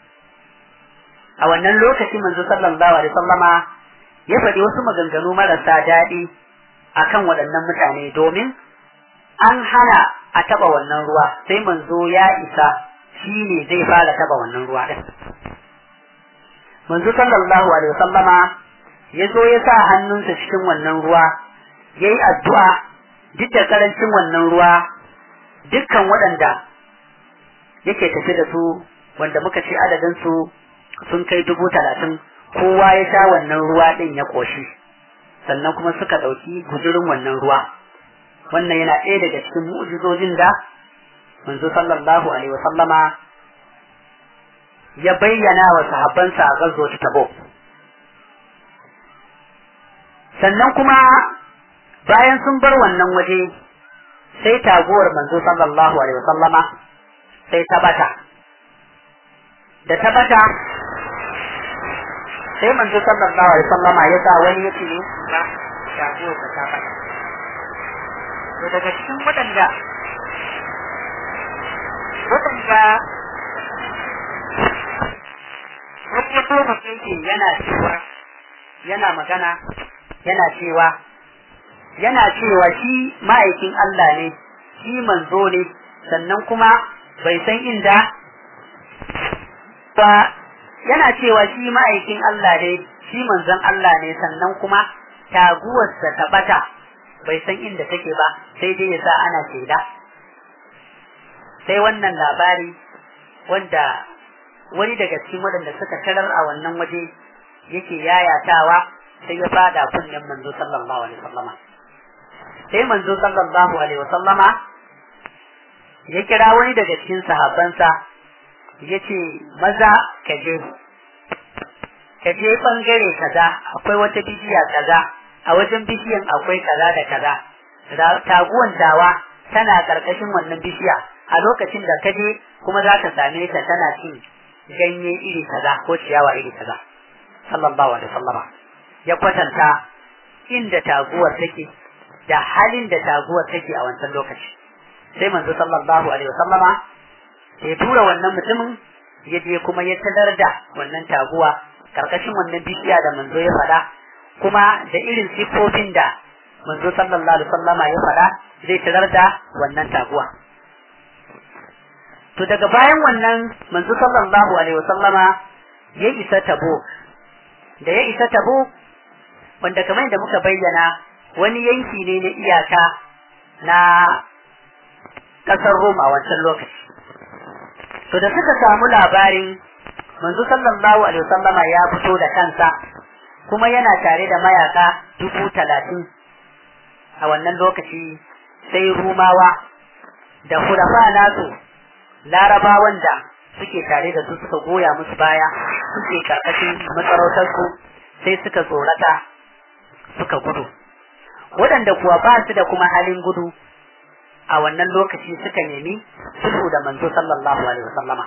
A: A wannan lokaci manzo sallallahu alaihi wasallama ya faɗi wasu maganganu marasa daɗi akan waɗannan mutane, domin an hana a taba wannan ruwa, sai manzo ya isa shi ne zai fara taba wannan ruwa din. Manzo sallallahu alaihi wasallama ya zo ya sa hannunsa cikin wannan ruwa, yayi addu'a. Duk da karancin wannan ruwa, dukkan waɗanda yake tafi da su, wanda muka ce adadin su sun kai 30,000, kowa ya sha wannan ruwa din ya koshi, sannan kuma suka ɗauki guzurin wannan ruwa. Wannan yana ɗaya daga cikin mu'jizojin da manzo sallallahu alaihi wasallama ya bayyana wa sahabbansa a gazo ta Tabuk. Sannan kuma bayan sun bar wannan waje, sai taguwar manzo sallallahu alaihi wasallama sai ta bata. Da ta bata, sai manzo sallallahu alaihi wasallama ya sa wani yace ne ba taguwar ta bata. To daga cikin waɗanda wani ya koma kai yana cewa shi ma'aikin Allah ne, shi manzo ne, sannan kuma bai san inda ba. Yana cewa shi ma'aikin Allah ne, shi manzon Allah ne, sannan kuma taguwarsa ta bata, bai san inda take ba, sai dai yasa ana shaida. Sai wannan labari wanda wani daga cikin waɗanda suka tarar a wannan waje yake yayatawa, sai ya fada kunnen manzo sallallahu alaihi wasallama. Sai manzo sallallahu alaihi wasallama ya kira wani daga cikin sahabbansa, yace maza ka je bangare kaza, akwai wata bishiya kaza, a wajen bishiyan akwai kaza da kaza, taguwan dawa tana karkashin wannan bishiya, a lokacin da ka je kuma za ka same ta tana cin ganye iri kaza ko ciyawa iri kaza. Sallallahu alaihi wasallama ya kwatanta inda taguwar take da halin da taguwar take a wancan lokaci. Sai manzo sallallahu alaihi wasallama ya tura wannan mutumin ya je kuma ya tadar da wannan taguwa karkashin wannan bishiya da manzo ya faɗa, kuma da irin sifofin da manzo sallallahu alaihi wasallama ya faɗa zai tadar da wannan taguwa. To daga bayan wannan manzo sallallahu alaihi wasallama ya isa Tabuk. Da ya isa Tabuk, wanda kamar da muka bayyana wani yanki ne na iyaka na ƙasar Rum a wancan lokaci. To da suka samu labarin manzo sallallahu alaihi wasallama ya fito da kansa, kuma yana tare da mayaka 30,000 a wannan lokaci sai Rumawa da hulafa nasu Larabawan da suke tare da su suka goya musu baya suke karkashin masarautar su sai suka tsorata suka gudu waɗanda kuwa ba su da kuma halin gudu a wannan lokaci suka nemi sulhu da manzo sallallahu alaihi wasallama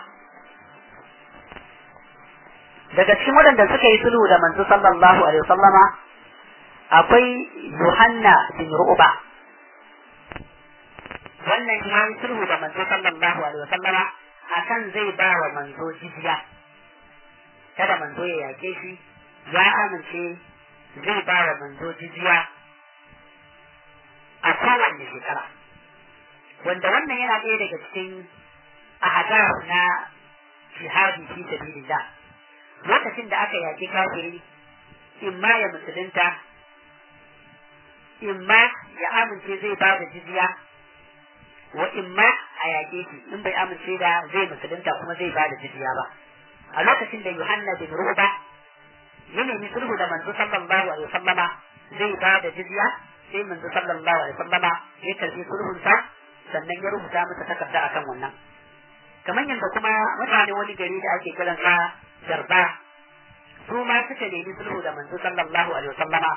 A: daga cikin waɗanda suka yi sulhu da manzo sallallahu alaihi wasallama akwai Yohanna bin Ru'ba wannan ya yi sulhu da manzo sallallahu alaihi wasallama akan zai ba wa manzo jizya kada manzo ya yake shi ya amince zai ba wa manzo jizya a kowane shekara wanda wannan yana ɗaya daga cikin ahadar na jihadi fi sabilillah lokacin da aka yaki kafiri imma ya musulunta imma ya amince zai ba da jizya wa imma a yake shi in bai amince da zai musulunta kuma zai ba da jizya ba a lokacin da Yohanna bin Ruba ya nemi sulhu da manzo sallallahu alaihi wasallama zai ba da jizya sai manzo sallallahu alaihi wasallama ya karbi sulhun sa sannan ya rubuta masa takarda akan wannan kamar yadda kuma mutane wani gari da ake kiran sa Jarba su ma suka nemi sulhu da manzo sallallahu alaihi wasallama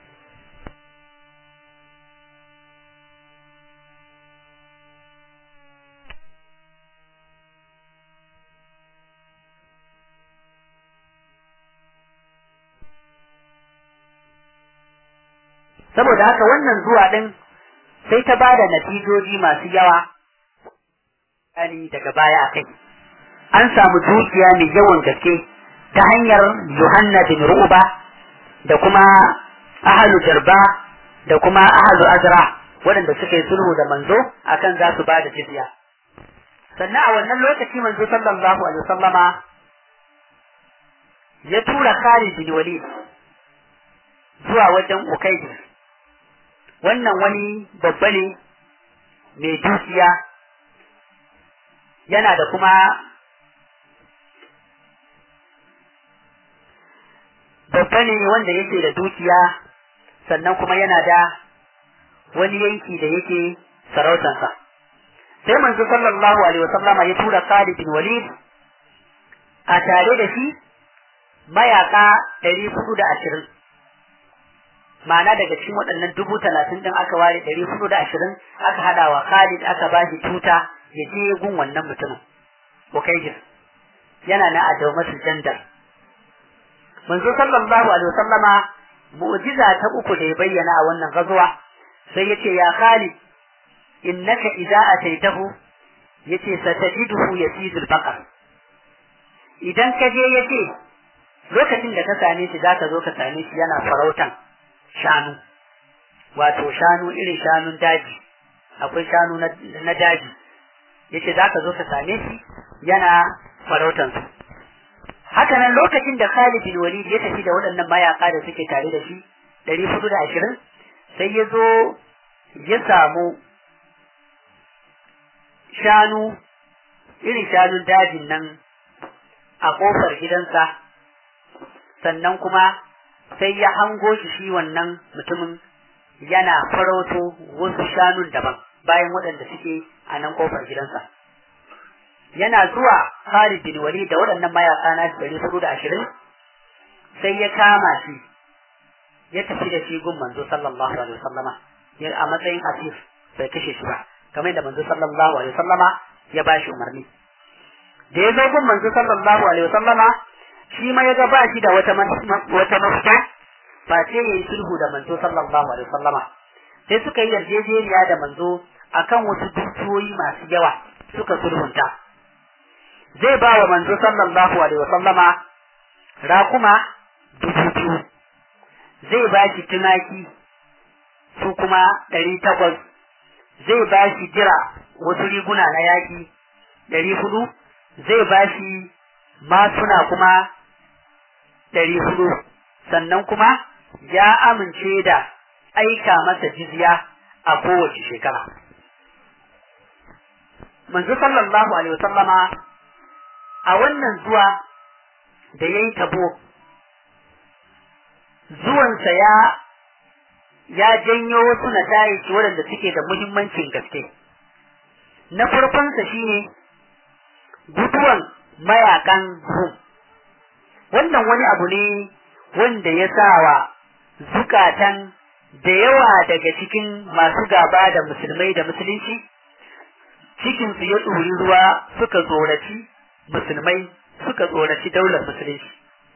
A: saboda haka wannan zuwa din sai ta bada natijoji masu yawa daga baya akai an samu dukiya mai yawan gaske ta hanyar Yohanna bin Ru'ba da kuma ahlu Jarba da kuma ahlu Azra waɗanda suka yi sulhu da manzo akan za su bada jizya sannan a wannan lokaci manzo sallallahu alaihi wasallama ya tura Khalid bin Walid zuwa wajen Ukayd wannan wani babba ne mai dukiya yana da kuma babba ne wanda yake da dukiya sannan kuma yana da wani yanki da yake sarautansa sai manzo sallallahu alaihi wasallama ya tura Khalid bin Walid a tare da shi mayaka 420 ma'ana daga cikin waɗannan 30,000 din aka ware 420 aka hada wa Khalid aka ba shi tuta ya je gun wannan mutumin Ukayd yana na adawmatul jandar manzo sallallahu alaihi wasallama mu'jiza ta uku da ya bayyana a wannan gazuwa sai yace ya Khalid innaka idza ataitahu yace satajiduhu yasidul baqar idan ka je yace lokacin da ka same shi zaka zo ka same shi yana farautan shanu wato shanu irin shanun daji akwai shanu na daji yace zaka zo ka same shi yana farautan su haka nan lokacin da Khalid bin Walid ya tafi da waɗannan mayaka da suke tare da shi 420 sai ya zo ya samu shanu irin shanun dajin nan a kofar gidansa sannan kuma sai ya hango shi wannan mutumin yana farauto wasu shanun daban bayan waɗanda suke a nan kofar gidansa yana zuwa Khalid bin Walid da waɗannan mayaka na 420 sai ya kama shi ya tafi da shi gun manzo sallallahu alaihi wasallama a matsayin asif bai kashe shi ba kamar da manzo sallallahu alaihi wasallama ya bashi umarni da ya zo gun manzo sallallahu alaihi wasallama shi ma ya ga ba shi da wata mafita ba sai ya yi sulhu da manzo sallallahu alaihi wasallama sai suka yi yarjejeniya da manzo akan wasu dukiyoyi masu yawa suka sulhunta zai ba wa manzo sallallahu alaihi wasallama rakuma 2,000 zai ba shi tumaki su kuma 800 zai ba shi jira wasu riguna na yaki 400 zai ba shi masuna kuma 400 sannan kuma ya amince da aika masa jizya a kowace shekara manzo sallallahu alaihi wasallama a wannan zuwa da yayi tabo zuwansa ya janyo wasu nata'ij waɗanda suke da muhimmancin gaske. Na farkonsa shine guduwan mayakan Rum. Wannan wani abu ne wanda ya sawa zukatan da yawa daga cikin masu gaba da musulmai da musulunci cikinsu ya tsori ruwa, suka tsoraci musulmai, suka tsoraci daular musulunci.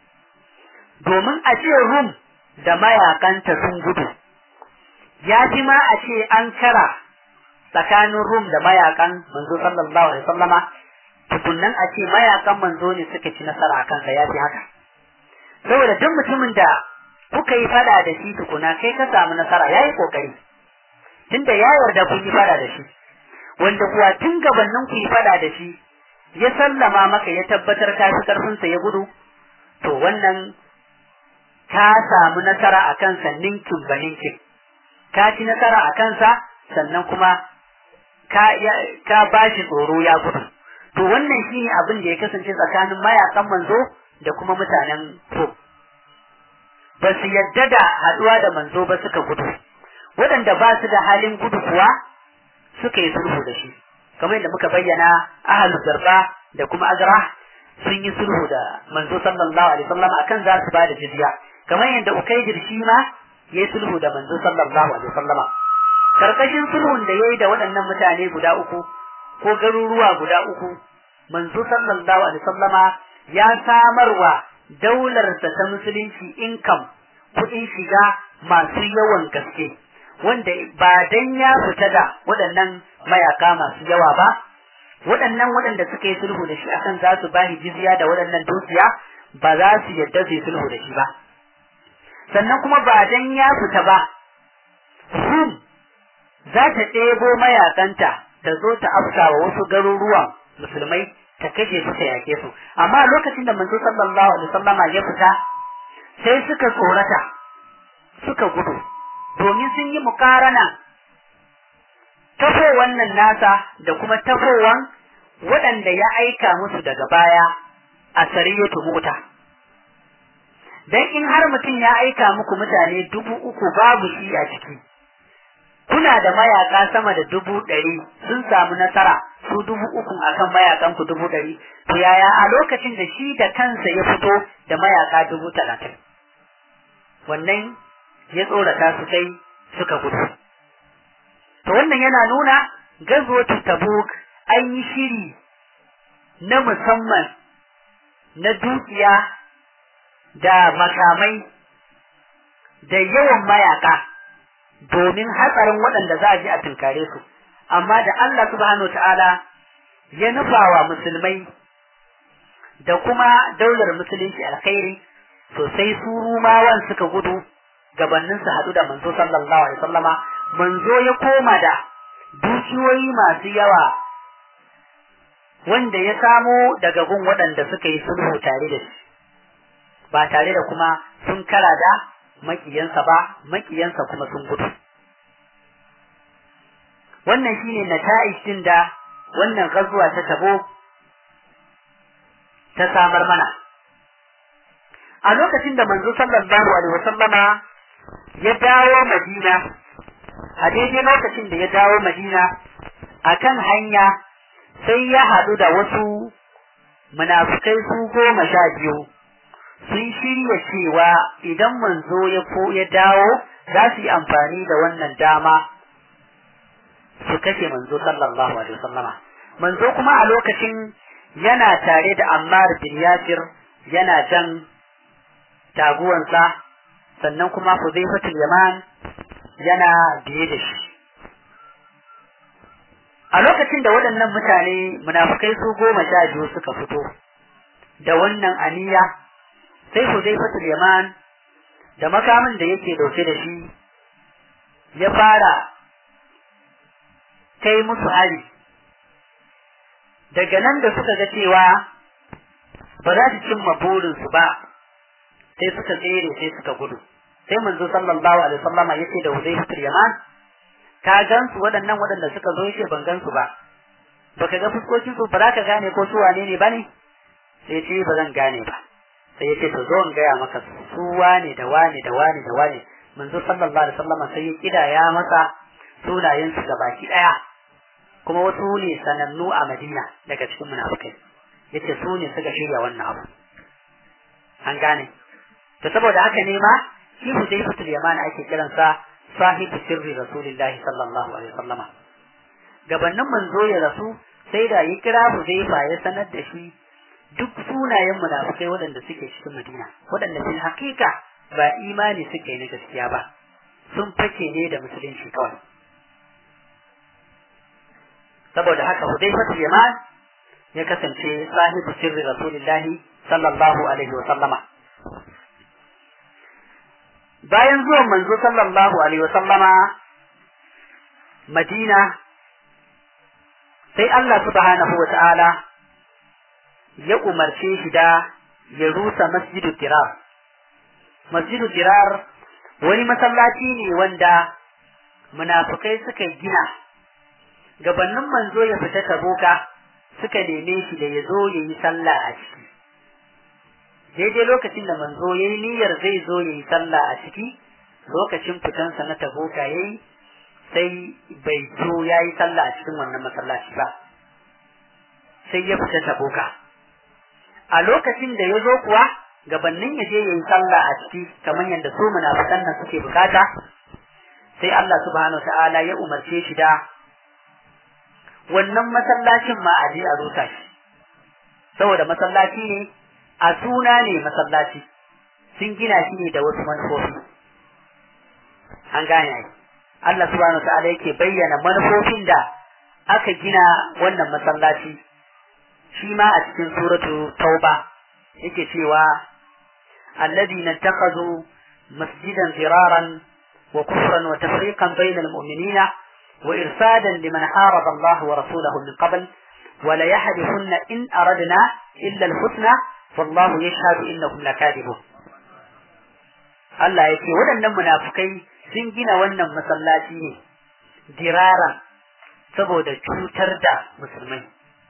A: Domin a ce Rum da mayakanta sun gudu, ya fi ma a ce an kara tsakanin Rum da mayakan manzo sallallahu alaihi wasallama, tukunnan a ce mayakan manzo ne suka ci nasara a kansa, ya fi haka. Saboda duk mutumin da kuka yi fada da shi tukuna kai ka samu nasara, ya yi kokari, tunda ya yarda kun yi fada da shi, wanda kuwa tun gabanin ku yi fada da shi ya sallama maka, ya tabbatar ka fi karfinsa ya gudu, to wannan ka samu nasara a kansa ninkin ba ninkin, ka ci nasara a kansa, sannan kuma ka ba shi tsoro ya gudu. To wannan shi ne abin da ya kasance tsakanin mayakan manzo da kuma mutanen Rum. Ba su yadda da haɗuwa da manzo ba, suka gudu. Waɗanda ba su da halin gudu kuwa suka yi sulhu da shi, kamar yadda muka bayyana ahlu Darba da kuma Azra sun yi sulhu da manzo sallallahu alaihi wasallam akan za su ba da jizya, kamar yadda Ukaydir shi ma yayi sulhu da manzo sallallahu alaihi wasallam. Karkashin sulhun da yayi da waɗannan mutane guda uku ko garuruwa guda uku, manzo sallallahu alaihi wasallama ya samarwa daularsa ta musulunci income, kuɗin shiga masu yawan gaske, wanda ba dan ya fita da waɗannan mayaka masu yawa ba, waɗannan waɗanda suka yi sulhu da shi akan za su bashi jizya da waɗannan dukiya, ba za su yadda su yi sulhu da shi ba. Sannan kuma ba dan ya fita ba, Rum za ta ɗebo mayakanta ta zo ta afka wa wasu garuruwan musulmai ta kashe su ta yake su. Amma lokacin da manzo sallallahu alaihi wasallama ya fita, sai suka tsorata, suka gudu, domin sun yi mukarana tafowan nan nasa da kuma tafowan waɗanda ya aika musu daga baya a sariyatu Mu'ta. Dan in har mutum ya aika muku mutane 3,000 babu shi a ciki, kuna da mayaka sama da 100,000 sun samu nasara, su 3,000 akan mayakan ku 100,000, to yaya a lokacin da shi da kansa ya fito da mayaka 30,000? Wannan ya tsorata su, sai suka gudu. To wannan yana nuna gazwatu Tabuk an yi shiri na musamman na dukiya da makamai da yawan mayaka domin hatsarin waɗanda za a ji a tunkare su. Amma da Allah subhanahu ta'ala ya nufawa musulmai da kuma daular musulunci alkhairi, sosai su Rumawan suka gudu gabanin su haɗu da manzo sallallahu alaihi wasallama. Manzo ya koma da dukiyoyi masu yawa wanda ya samo daga gun waɗanda suka yi sulhu tare da shi, ba tare da kuma sun kara da makiyansa ba, makiyansa kuma sun gudu. Wannan shine nata'ij din da wannan gazuwa ta Tabuk ta samar mana. A lokacin da manzo sallallahu alaihi wasallama ya dawo Madina, a daidai lokacin da ya dawo Madina, akan hanya sai ya haɗu da wasu munafukai su 12, sun shirya cewa idan manzo ya dawo za su yi amfani da wannan dama su kashe manzo sallallahu alaihi wasallama. Manzo kuma a lokacin yana tare da Ammar bin Yasir, yana jan taguwansa, sannan kuma Hudayfatul Yaman yana biye da shi. A lokacin da waɗannan mutane munafukai su 12 suka fito da wannan aniya, sai Hudayfatul Yaman da makamin da yake dauke da shi ya fara kai musu hari. Daga nan da suka ga cewa ba za su cimma burinsu ba, sai suka tsere, sai suka gudu. Sai manzo sallallahu alaihi wasallam ya ce da Hudayfatul Yaman, ka gansu waɗannan waɗanda suka zo? Yake ban gansu ba. Baka ga fuskokin su, ba za ka gane ko su wane ne bane? Sai ce ba zan gane ba. Sai ya ce to zo in gaya maka, su wane da wane da wane da wane manzo sallallahu alaihi wasallam sai ya kidaya masa sunayen su gabaki daya kuma wasu ne sanannu a Madina daga cikin munafikai yace su ne suka shirya wannan abu an gane to saboda haka ne ma shi Hudayfatul Yaman ake kiransa sahibu sirri Rasulullahi sallallahu alaihi wasallam gabanin manzo ya rasu sai da ya kira Hudayfa ya sanar da shi duk sunayen munafikai waɗanda suke cikin Madina waɗanda fil haqiqa ba imani suke na gaskiya ba sun fake ne da musulunci kawai saboda haka Hudayfatul Yaman ya kasance sahibu sirri Rasulullahi sallallahu alaihi wasallama bayan zuwan manzo sallallahu alaihi wasallama Madina sai Allah subhanahu wata'ala ya umarce shi da ya rusa masjidul dirar wani masallaci ne wanda munafikai suka gina gabanin manzo ya fita Tabuka suka neme shi da ya zo ya yi sallah a ciki daidai lokacin da manzo ya yi niyyar zai zo ya yi sallah a ciki lokacin fitansa na Tabuka ya yi sai bai zo ya yi sallah a cikin wannan masallaci ba sai ya fita Tabuka a lokacin da ya zo kuwa gabanin ya je ya yi sallah a ciki kamar yadda su munafikan nan suke bukata sai Allah subhanahu wataala ya umarce shi da wannan masallacin ma a je a rusa shi saboda masallaci ne a suna ne masallaci sun gina shi ne da wasu manufofi an gane ai Allah subhanahu wataala yake bayyana manufofin da aka gina wannan masallaci shi ma a cikin suratu tauba yake cewa alladhina ittakhadhu masjidan firaran wa kufran wa tafriqan bainal mu'minina wa irsadan liman haraba Allah wa rasulahu min qabl wa la yahdithunna in aradna illa al-husna wallahu yashhadu innahum lakadibun Allah yake waɗannan munafikai sun gina wannan masallaci ne diraran saboda cutar da musulmai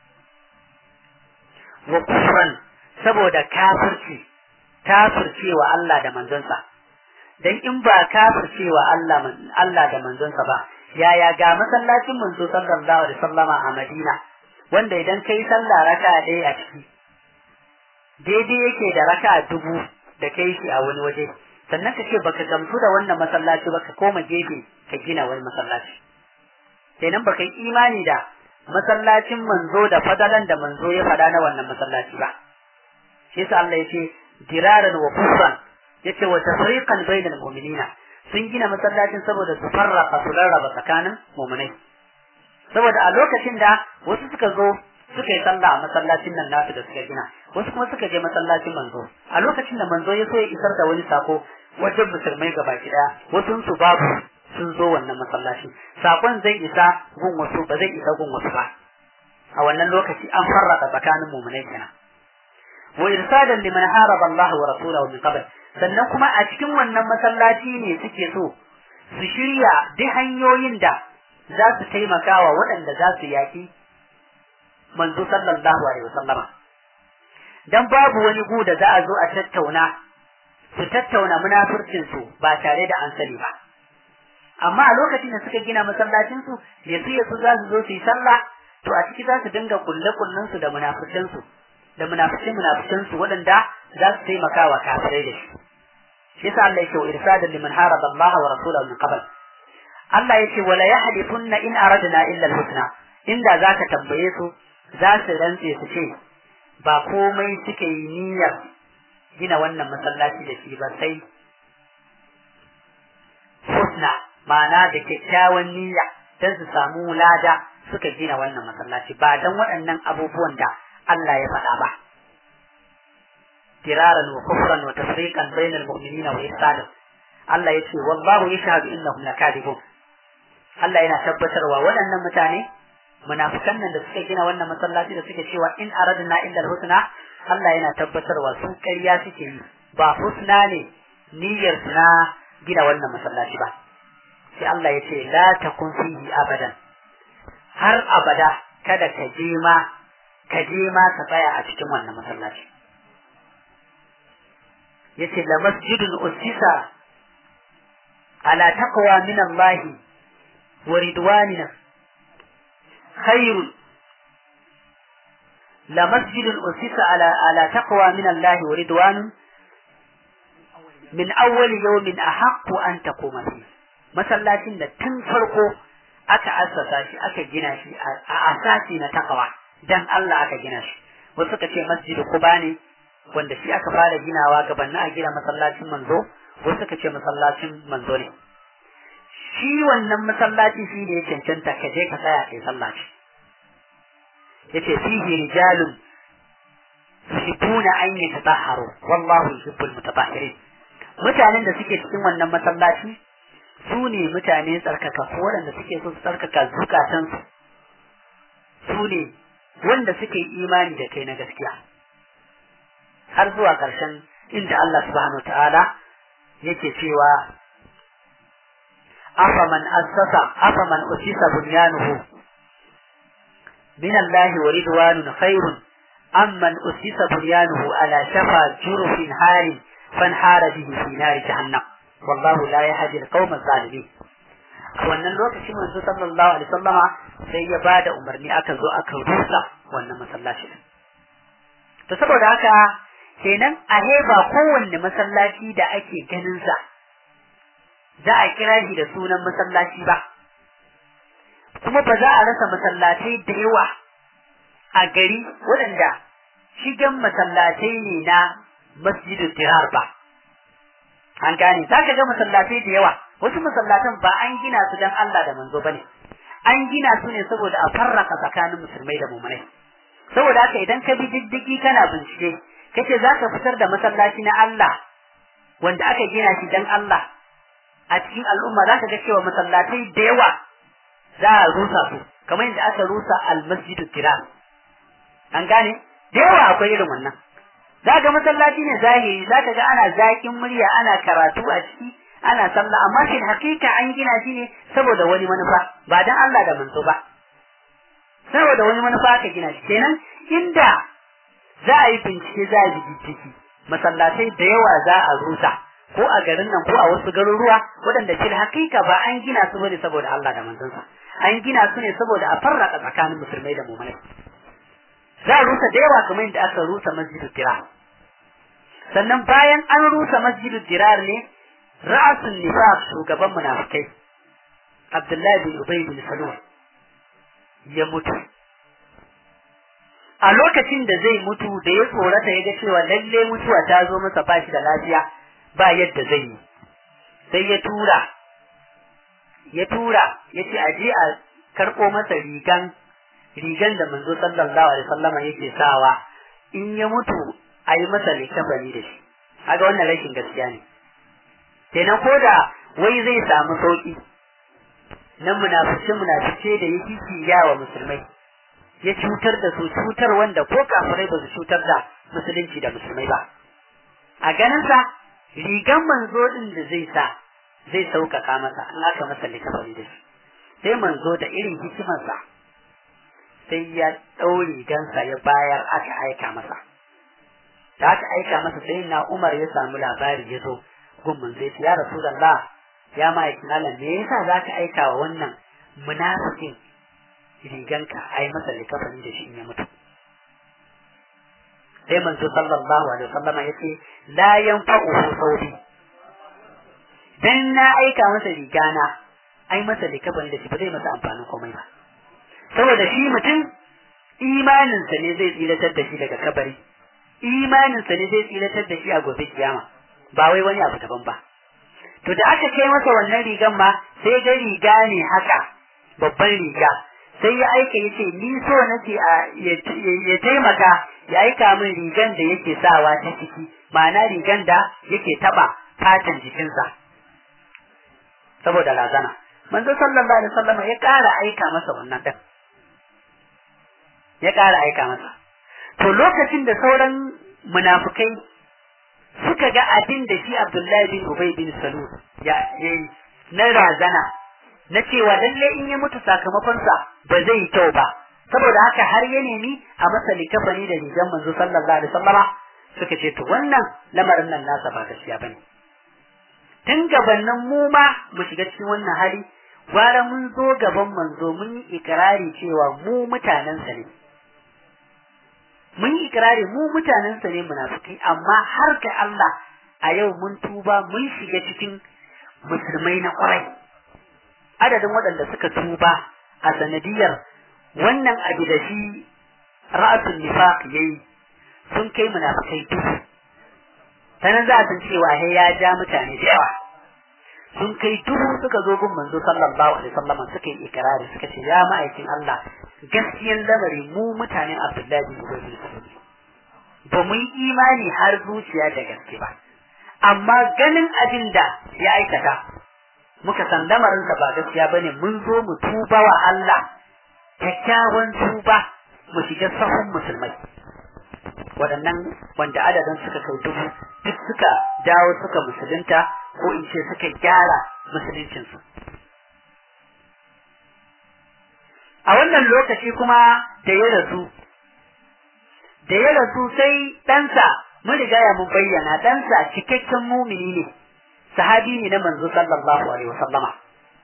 A: wa kufran saboda kafircewa Allah da manzonsa dan in ba kafircewa Allah da manzonsa ba yaya ga masallacin manzo sallallahu alaihi wasallama a Madina wanda idan kai sallah raka'a ɗaya a ciki daidai yake da raka'a 1000 da kai shi a wani waje sannan ka ce baka gamsu da wannan masallaci ba ka koma gefe ka gina wani masallaci kenan baka yi imani da masallacin manzo da fadalan da manzo ya fada na wannan masallaci ba shi yasa Allah yace diraran wa kufran yace wa tafriqan bainal mu'minina sun gina masallacin saboda su farraka su rarraba tsakanin mu'minai saboda a lokacin da wasu suka zo suka yi sallah a masallacin nan nasu da suka gina wasu kuma suka je masallacin manzo a lokacin da manzo ya so ya isar da wani sako wajen musulmai gabaki daya wasu su babu sun zo wannan masallaci sakon zai isa gun wasu ba zai isa gun wasu ba a wannan lokaci an farraka tsakanin mu'minai kenan wa irsadan liman haraba Allah wa rasulahu min qabl sannan kuma a cikin wannan masallaci ne suke so su shirya duk hanyoyin da za su taimaka wa waɗanda za su yaki manzo sallallahu alaihi wasallam dan babu wani gu da za a zo a tattauna munafircin su ba tare da an sani ba amma a lokacin da suka gina masallacin su yasu za su zo su yi sallah to a ciki za su dinga kulle-kullen su da munafikan su da munafikan su waɗanda za su taimaka wa kafirai da shi shi yasa Allah yake irsadan liman haraba Allah wa rasulahu min qabl Allah yake wala yahlifunna in aradna illa al-husna inda zaka tambaye su za su rantse su ce ba komai suke yi niyyar gina wannan masallaci da shi ba sai husna ma'ana da kyakkyawan niyya don su samu lada suka gina wannan masallaci ba don waɗannan abubuwan da Allah ya faɗa ba diraran wa kufran wa tafriqan bainal mu'minina wa ihsanan Allah yace wallahu yashhadu innahum lakadibun Allah yana tabbatarwa waɗannan mutane munafikan nan da suka gina wannan masallaci da suke cewa in aradna illa al-husna Allah yana tabbatarwa sun ƙarya suke yi ba husna ne niyyar su na gina wannan masallaci ba sai Allah ya ce la takun fihi abadan har abada kada ka je ma ka tsaya a cikin wannan masallaci yace la masjidun usisa ala taqwa min Allah wa ridwanina khairun la masjidun usisa ala taqwa min Allah wa ridwanun min awwal yawmin ahaqqu an taquma fi masallacin da tun farko aka assasa shi aka gina shi a asasi na taqwa dan Allah aka gina shi wasu suka ce masjidu Quba ne wanda shi aka fara ginawa gabanin a gina masallacin manzo wasu suka ce masallacin manzo ne shi wannan masallaci shi ne ya cancanta ka je ka tsaya kai sallaci yace fihi rijalun yuhibbuna an yatatahharu wallahu yuhibbul mutatahhirin mutanen da suke cikin wannan masallaci su ne mutane tsarkaka waɗanda suke so su tsarkaka zukatansu su ne wanda suke imani da kai na gaskiya har zuwa ƙarshen inda Allah subhanahu wa ta'ala yake cewa afaman usisa bunyanuhu min Allah wa ridwanun khairun amman usisa bunyanuhu ala shafa jurufin harin fanhara bihi fi nar jahannam wallahu la yahdi al-qawma adh-dhalimin wannan lokacin manzo sallallahu alaihi wasallama sai ya bada umarni aka zo aka rusa wannan masallaci to saboda haka kenan a ba kowanne masallaci da ake ganin sa za a kira shi da sunan masallaci ba kuma ba za a rasa masallatai da yawa a gari waɗanda shigan masallatai ne na masjidul dirar ba an gane za ka ga masallatai da yawa wasu masallatan ba an gina su dan Allah da manzo bane an gina su ne saboda a farraka tsakanin musulmai da mu'minai saboda haka idan ka bi diddigi kana bincike kace za ka fitar da masallaci na Allah wanda aka gina shi dan Allah a cikin al'umma za ka ga cewa masallatai da yawa za a rusa su kamar yadda aka rusa al-masjidul kiram an gane da yawa akwai irin wannan za ga masallaci ne zahiri za ka ga ana zakin murya ana karatu a ciki ana sallah amma shi hakika an gina shi ne saboda wani manufa ba dan Allah da manzo ba saboda wani manufa aka gina shi kenan inda za a yi bincike za a yi bincike masallatai da yawa za a rusa ko a garin nan ko a wasu garuruwa waɗanda fil hakika ba an gina su bane saboda Allah da manzonsa an gina su ne saboda a farraka tsakanin musulmai da mu'minai za a rusa da yawa kamar yadda aka rusa masjidul dirar sannan bayan an rusa masjidul dirar ne ra'asul nifaq shugaban munafikai Abdullahi bin Ubay bin Salul ya mutu a lokacin da zai mutu da ya tsorata ya ga cewa lalle mutuwa ta zo masa bashi da lafiya ba yadda zai yi sai ya tura ya ce aje a karɓo masa rigan da manzo sallallahu alaihi wasallama yake sawa in ya mutu a yi masa likafani da shi kaga wannan rashin gaskiya ne kenan ko da wai zai samu sauki nan munafice da yake kiyawa musulmai ya cutar da su cutar wanda ko kafirai ba su cutar da musulunci da musulmai ba a ganin sa rigan manzo din da zai sa zai sauƙaƙa masa an aka masa likafani da shi sai manzo da irin hikimarsa sai ya ɗaure rigansa ya bayar aka aika masa da aka aika masa sai na Umar ya samu labari ya zo gun manzo ya Rasulullah ya ma'aikin Allah me yasa zaka aika wa wannan munafikin riganka ai masa likafani da shi in ya mutu sai manzo sallallahu alaihi wasallam yace la yanfa'uhu sawbi dan na aika masa rigana ai masa likafani da shi ba zai masa amfanin komai ba saboda shi mutum imaninsa ne zai tsilatar da shi daga kabari imaninsa ne zai tsilatar da shi a gobe kiyama ba wai wani abu daban ba to da aka kai masa wannan rigan ma sai ga riga ne haka babban riga sai ya aika yace ni so nace ya taimaka ya aika min rigan da yake sawa ta ciki ma'ana rigan da yake taba fatan jikinsa saboda razana manzo sallallahu alaihi wasallam ya ƙara aika masa wannan din ya ƙara aika masa to lokacin da sauran munafikai suka ga abin da shi Abdullahi bin Ubay bin Salul ya yi na razana na cewa lalle in ya mutu sakamakon sa ba zai yi kyau ba saboda haka har ya nemi a masa likafani da rigan manzo sallallahu alaihi wasallam suka ce to wannan lamarin nan nasa ba gaskiya bane tun gabanin mu ma mu shiga cikin wannan hali gwara mun zo gaban manzo mun yi ikrari cewa mu mutanensa ne mun yi ikrari mu mutanensa ne munafiki amma har ga Allah a yau mun tuba mun shiga cikin musulmai na kwarai adadin waɗanda suka tuba a sanadiyar wannan abu da shi ra'atul nifaq yayi sun kai munafikai dubu sanan za a san cewa ya ja mutane da yawa sun kai dubu suka zo gun manzo sallallahu alaihi wasallam suka yi ikrari suka ce ya ma'aikin Allah gaskiyan lamari mu mutanen Abdullahi bin Ubay ba mu yi imani har zuciya da gaske ba amma ganin abin da ya aikata muka san lamarin ba gaskiya bane mun zo mu tuba wa Allah kyakkyawan tuba mu shiga sahun musulmai waɗannan wanda adadin suka kai dubu duk suka dawo suka musulunta ko in ce suka gyara musuluncinsu a wannan lokaci kuma da ya rasu sai ɗansa mun riga ya mun bayyana ɗansa cikakken mumini ne sahabi ne na manzo sallallahu alaihi wasallama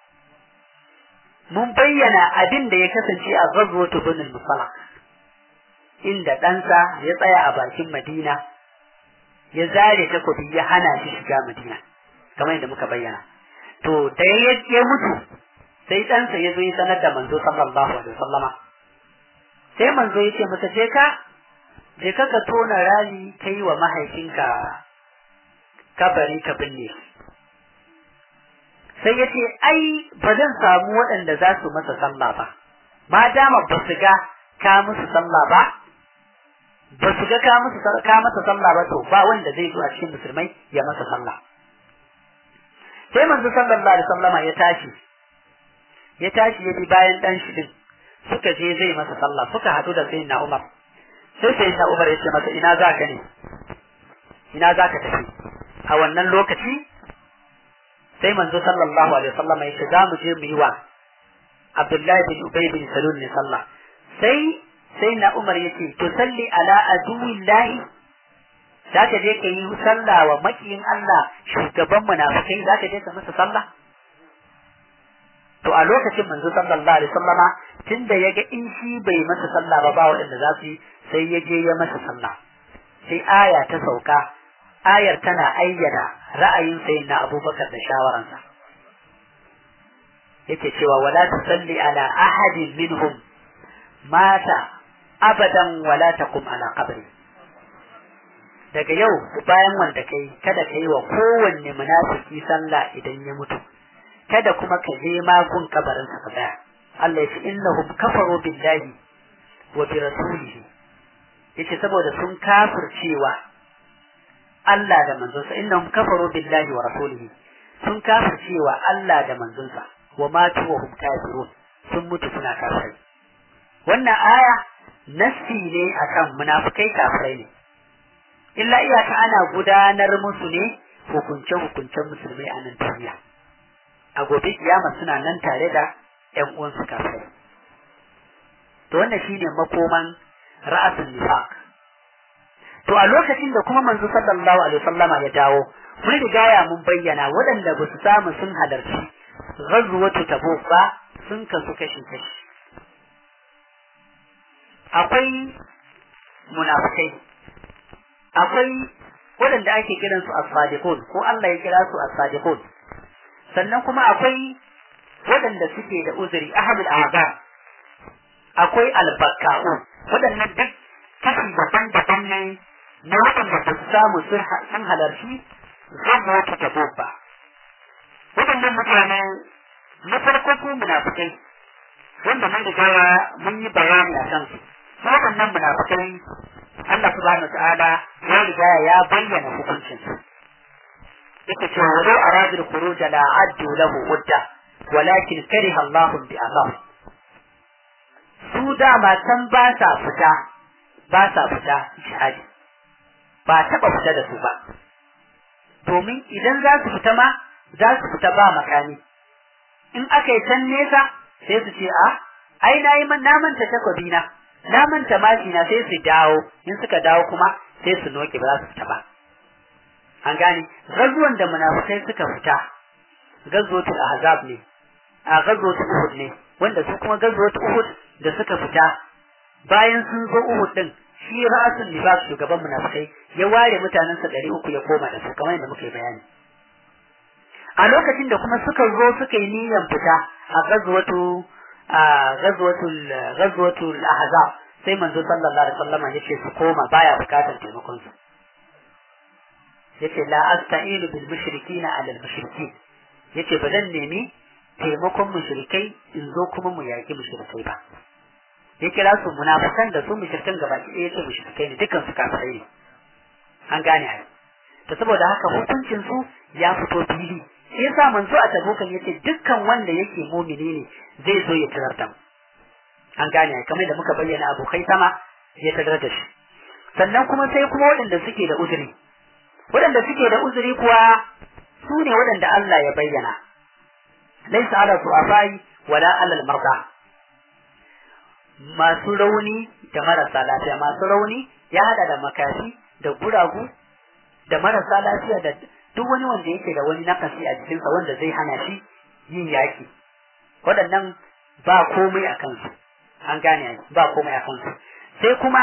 A: mun bayyana abin da ya kasance a ghazwatu bani al-musalaq inda ɗansa ya tsaya a bakin Madina ya zare takobi ya hana shi shiga Madina kamar yadda muka bayyana to da ya mutu sai ɗansa ya zo ya sanar da manzo sallallahu alaihi wasallama sai manzo ya ce masa je ka tona rami kai wa mahaifinka kabari ka binne sai ya ce ai ba zan samu waɗanda za su masa sallah ba ma dama ba su ga ka musu sallah ba ba su ga ka masa sallah ba to ba wanda zai zo a cikin musulmai ya masa sallah sai manzo sallallahu alaihi wasallama ya tashi ya bi bayan dan shi din suka je zai masa sallah suka hadu da sayyidina Umar sai sayyidina Umar ya ce masa ina za ka tafi a wannan lokaci sai manzo sallallahu alaihi wasallama ya ce za mu je mu yi wa Abdullahi bin Ubay bin Salul ne sallah sai na Umar yace to salli ala aduwillahi zaka je ka yi sallah wa makiyin Allah shugaban munafikai zaka je ka masa sallah to a lokacin manzo sallallahu alaihi wasallama tunda yaga in shi bai masa sallah ba wanda za su yi sai ya je ya masa sallah sai aya ta sauka ayar tana ayyana ra'ayin sayyidina Abubakar da shawaransa yake cewa wala tusalli ala ahadin minhum mata abadan wala taqum ala qabri daga yau bayan wanda kai kada kai wa kowanne munafiki sallah idan ya mutu kada kuma ka je magun kabarin sa kada Allah ya ce innahum kafaru billahi wa bi rasulihi yace saboda sun kafircewa Allah da manzonsa innahum kafaru billahi wa rasulihi sun kafircewa Allah da manzonsa wa matu wa hum kafirun sun mutu suna kafirai wannan aya nassi ne akan munafikai kafirai ne illa iyaka ana gudanar musu ne hukunce-hukuncen musulmai a nan duniya a gobe kiyama suna nan tare da ƴan uwansu kafirai to wannan shine makoman ra'asul nifaq to a lokacin da kuma manzo sallallahu alaihi wasallama ya dawo mun riga ya mun bayyana waɗanda ba su samu sun halarci ghazwatu tabuk ba sun kasu kashi akwai munafikai akwai waɗanda ake kiran su as-sadiqun ko Allah ya kira su as-sadiqun sannan kuma akwai waɗanda suke da uzuri ahadul a'za akwai al-bakka'u waɗannan duk kashi daban-daban ne na waɗanda ba su samu sun halarci zama ta tabuk ba waɗannan mutane na farko ko munafikai wanda mun riga mun yi bayani a kansu waɗannan munafikai Allah subhanahu ta'ala ya riga ya bayyana hukuncin su yake cewa wa aradul khuruj la addu lahu udda walakin kariha Allah bi Allah su da matan ba sa fita jihadi ba taba fita da su ba domin idan za su fita ma za su fita ba makani in aka yi can nesa sai su ce ai nayi na manta takwabina na manta mashi na sai su dawo in suka dawo kuma sai su noke ba za su fita ba an gane gazuwan da munafikai suka fita gazwatul ahzab ne a gazwatul uhud ne wanda su kuma gazwatul uhud da suka fita bayan sun zo uhud din shi ra'asul nifaq shugaban munafikai ya ware mutanen sa 300 ya koma da su kamar yadda muka yi bayani a lokacin da kuma suka zo suka yi niyyar fita a gazwatul ahzab sai manzo sallallahu alaihi wasallam yace su koma baya bukatar taimakon su yace la asta'inu bil mushrikina ala al mushrikin yace ba zan nemi taimakon mushrikai in zo kuma mu yaki mushrikai ba ya kira su munafikan da su mushrikan gabaki ɗaya yace mushrikai ne dukkan su kafirai ne an gane ai to saboda haka hukuncin su ya fito fili shi yasa manzo a tabukan yace dukkan wanda yake mumini ne zai zo ya tarar da mu an gane ai kamar da muka bayyana abokai sama ya tarar da shi sannan kuma sai kuma waɗanda suke da uzuri waɗanda suke da uzuri kuwa su ne waɗanda Allah ya bayyana laysa ala su'afai wala ala al-marda masu rauni da marasa lafiya masu rauni ya hada da makafi da guragu da marasa lafiya da duk wani wanda yake da wani nakasi a jikinsa wanda zai hana shi yin yaki waɗannan ba komai a kansu an gane ba komai a kansu sai kuma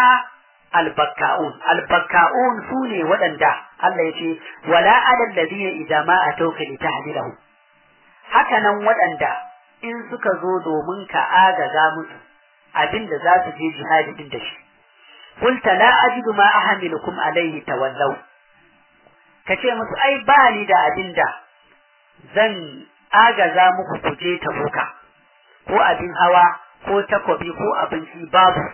A: albakka'un su ne waɗanda Allah ya ce wala alal ladina idza ma atawka litahdilahu haka nan waɗanda in suka zo domin ka agaza musu abinda za su je jihadi din da shi qulta la ajidu ma ahmilukum alayhi tawallaw kace musu ai ba ni da abinda zan agaza muku ku je tabuka ko abin hawa ko takobi ko abinci babu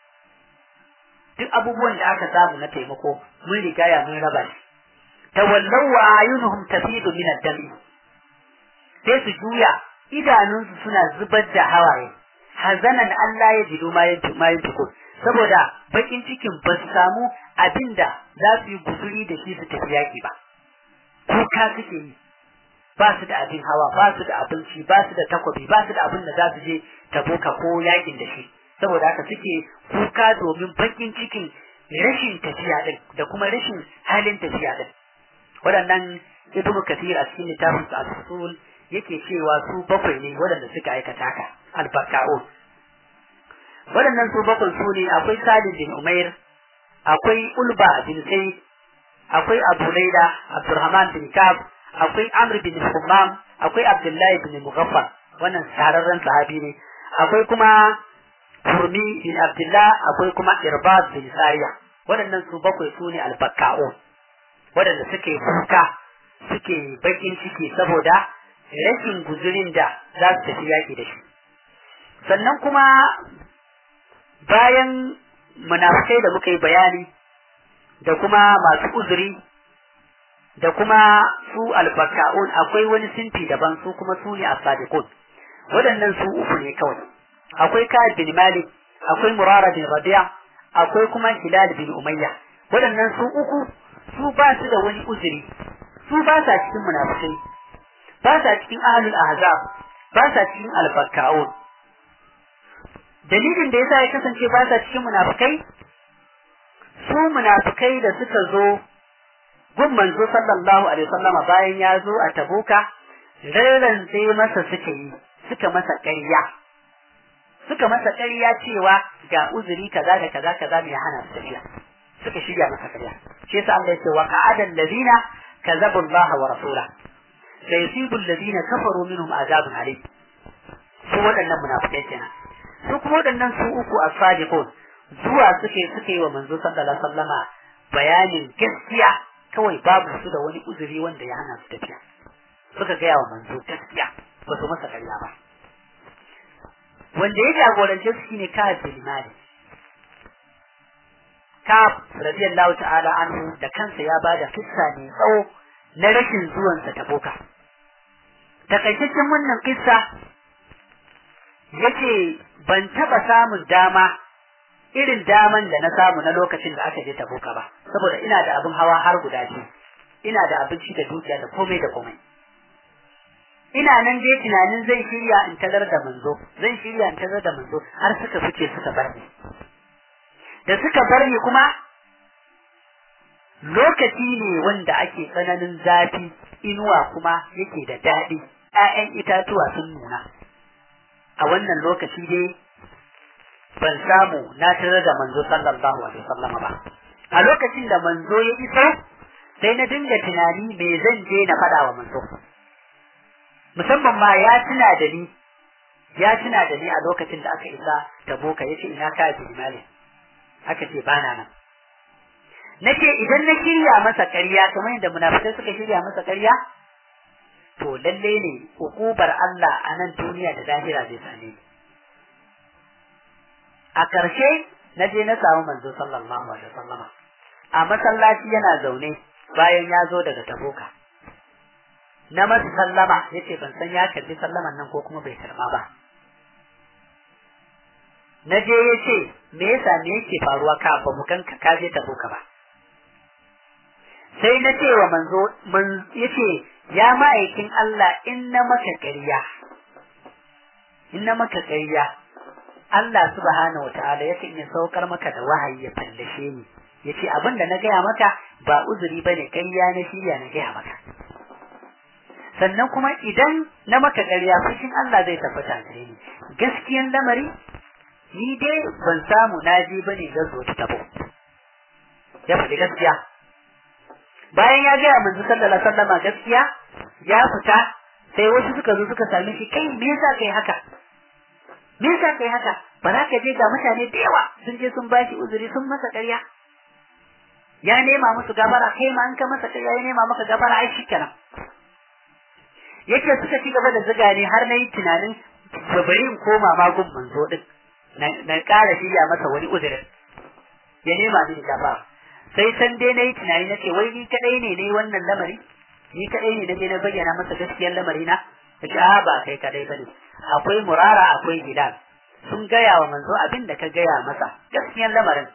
A: duk abubuwan da aka samu na taimako mun rigaya mun raba shi tawallaw wa ayunuhum tafidu min ad-dam sai su juya idanunsu suna zubar da hawaye hazanan Allah ya jido ma yantuko saboda bakin cikin ba su samu abinda za su yi guzuri da shi su tafi yaki ba kuka suke yi ba su da abin hawa ba su da abinci ba su da takobi ba su da abin da za su je tabuka ko yakin da shi saboda haka suke kuka domin bakin cikin rashin tafiya din da kuma rashin halin tafiya din waɗannan ibnu kathir a cikin littafin sa al-usul yake cewa su bakwai ne waɗanda suka aikata haka al-baka'un waɗannan su bakwai su ne akwai Salim bin Umair akwai Ulba bin Zaid akwai Abu Laila Abdurrahman bin Ka'ab akwai Amr bin Hammam akwai Abdullahi bin Mughaffal wannan shahararren sahabi ne akwai kuma Kurmi bin Abdullah akwai kuma Irbad bin Sariya waɗannan su bakwai su ne al-bakka'un waɗanda suke kuka suke bakin ciki saboda rashin guzurin da za su tafi yaƙi da shi sannan kuma bayan munafikai da muka yi bayani da kuma masu uzuri da kuma su al-bakka'un akwai wani sinfi daban su kuma su ne as-sadiqun waɗannan su uku ne kawai akwai Ka'ab bin Malik akwai Murara bin Rabi'a akwai kuma Hilal bin Umayya waɗannan su uku su ba su da wani uzuri su ba sa cikin munafikai ba sa cikin ahlul ahzab ba sa cikin al-bakka'un dalilin da yasa ya kasance ba sa cikin munafikai su munafikai da suka zo gun manzo sallallahu alaihi wasallama bayan ya zo a Tabuka rarran sai masa suka masa ƙarya cewa ga uzuri kaza da kaza kaza ne hana su tafiya suka shirya masa ƙarya shi yasa Allah ya ce wa qa'adal ladina kazabu Allah wa rasulahu la yusibu alladhina kafaru minhum azabun alim su waɗannan munafikai kenan su kuma waɗannan su uku as-sadiqun zuwa suke wa manzo sallallahu alaihi wasallama bayanin gaskiya kawai babu su da wani uzuri wanda ya hana su tafiya suka gaya wa manzo gaskiya ba su masa ƙarya ba wanda ya jagorance su shine Ka'ab bin Malik Ka'ab radiyallahu ta'ala anhu da kansa ya bada kissa ne tsawo na rashin zuwan sa Tabuka takaitaccen wannan kissa yace ban taba samun dama irin daman da na samu na lokacin da aka je Tabuka ba saboda ina da abin hawa har guda biyu ina da abinci da dukiya da komai da komai ina nan dai tunanin zai shirya in talar da manzo har suka fice suka bar ni da suka bar ni kuma lokaci ne wanda ake tsananin zafi, inuwa kuma yake da daɗi, ‘ya'yan itatuwa sun nuna. A wannan lokaci dai ban samu na tarar da manzo sallallahu alaihi wasallam ba. A lokacin da manzo ya iso, sai na dinga tunani me zan je na faɗa wa manzo. Musamman ma ya tuna da ni a lokacin da aka isa Tabuka, yace ina ka bi mali. Aka ce bana nan. Nake idan na shirya masa ƙarya kamar yadda munafikai suka shirya masa ƙarya, to lalle ne hukubar Allah a nan duniya da lahira zai same ni. A ƙarshe na je na samu manzo sallallahu alaihi wasallam a masallaci yana zaune bayan ya zo daga Tabuka. Na masa sallama, yace ban san ya karbi sallaman nan ko kuma bai karba ba. Na je yace me yake faruwa ka ba mu ganka ka je Tabuka ba. Sai na ce wa manzo yace ya ma'aikin Allah in na maka ƙarya Allah subhanahu wataala yace in saukar maka da wahayi ya fallashe ni, yace abin da na gaya maka ba uzuri bane, ƙarya na shirya na gaya maka. Sannan kuma idan na maka ƙarya fushin Allah zai tabbata gare ni. Gaskiyan lamari ni dai ban samu naji bane gazo ta tabo. Ya faɗi gaskiya. Bayan ya gaya manzo sallallahu alaihi wasallam gaskiya, ya fita, sai wasu suka zo suka same shi, kai me yasa kai haka? Me yasa kai haka? Ba za ka je ga mutane da yawa sun je sun bashi uzuri sun masa ƙarya. Ya nema musu gabara, kai ma an ka masa ƙarya ya nema maka gabara, ai shikenan. Yake suka ci gaba da zuga ne har na yi tunanin bari in koma magun manzo din na ƙara shirya masa wani uzurin ya nema mini gabara. Sai san dai na yi tunani na ce wai ni kadai ne wannan lamari, ni kadai ne na je na bayyana masa gaskiyar lamari na. Ya ce a ba kai kadai bane, akwai Murara akwai Bilal sun gaya wa manzo abin da ka gaya masa gaskiyar lamarin.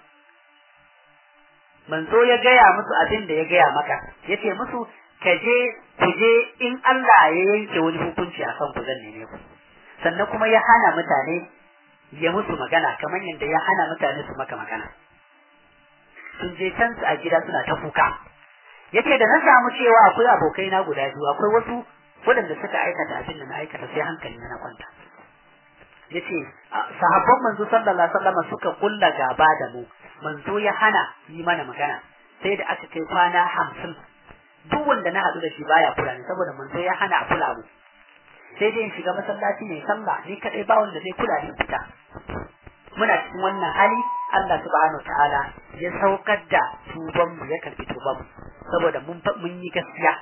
A: Manzo ya gaya musu abin da ya gaya maka, yace musu ku je in Allah ya yanke wani hukunci a kan ku zan neme ku. Sannan kuma ya hana mutane ya musu magana kamar yadda ya hana mutane su maka magana. Sun je can a gida suna ta kuka. Yace da na samu cewa akwai abokai na guda biyu, akwai wasu waɗanda suka aikata abin da na aikata, sai hankali na kwanta. Yace sahabban manzo sallallahu alaihi wasallam suka kulla gaba da mu, manzo ya hana yi mana magana, sai da aka kai kwana 50 duk wanda na haɗu da shi baya kula ni, saboda manzo ya hana a kula mu. Sai dai in shiga masallaci ne sallah ni kadai, ba wanda zai kula ni fita. Muna cikin wannan hali Allah subhanahu ta'ala ya saukar da tuban mu, ya karbi tuban mu saboda mun yi gaskiya.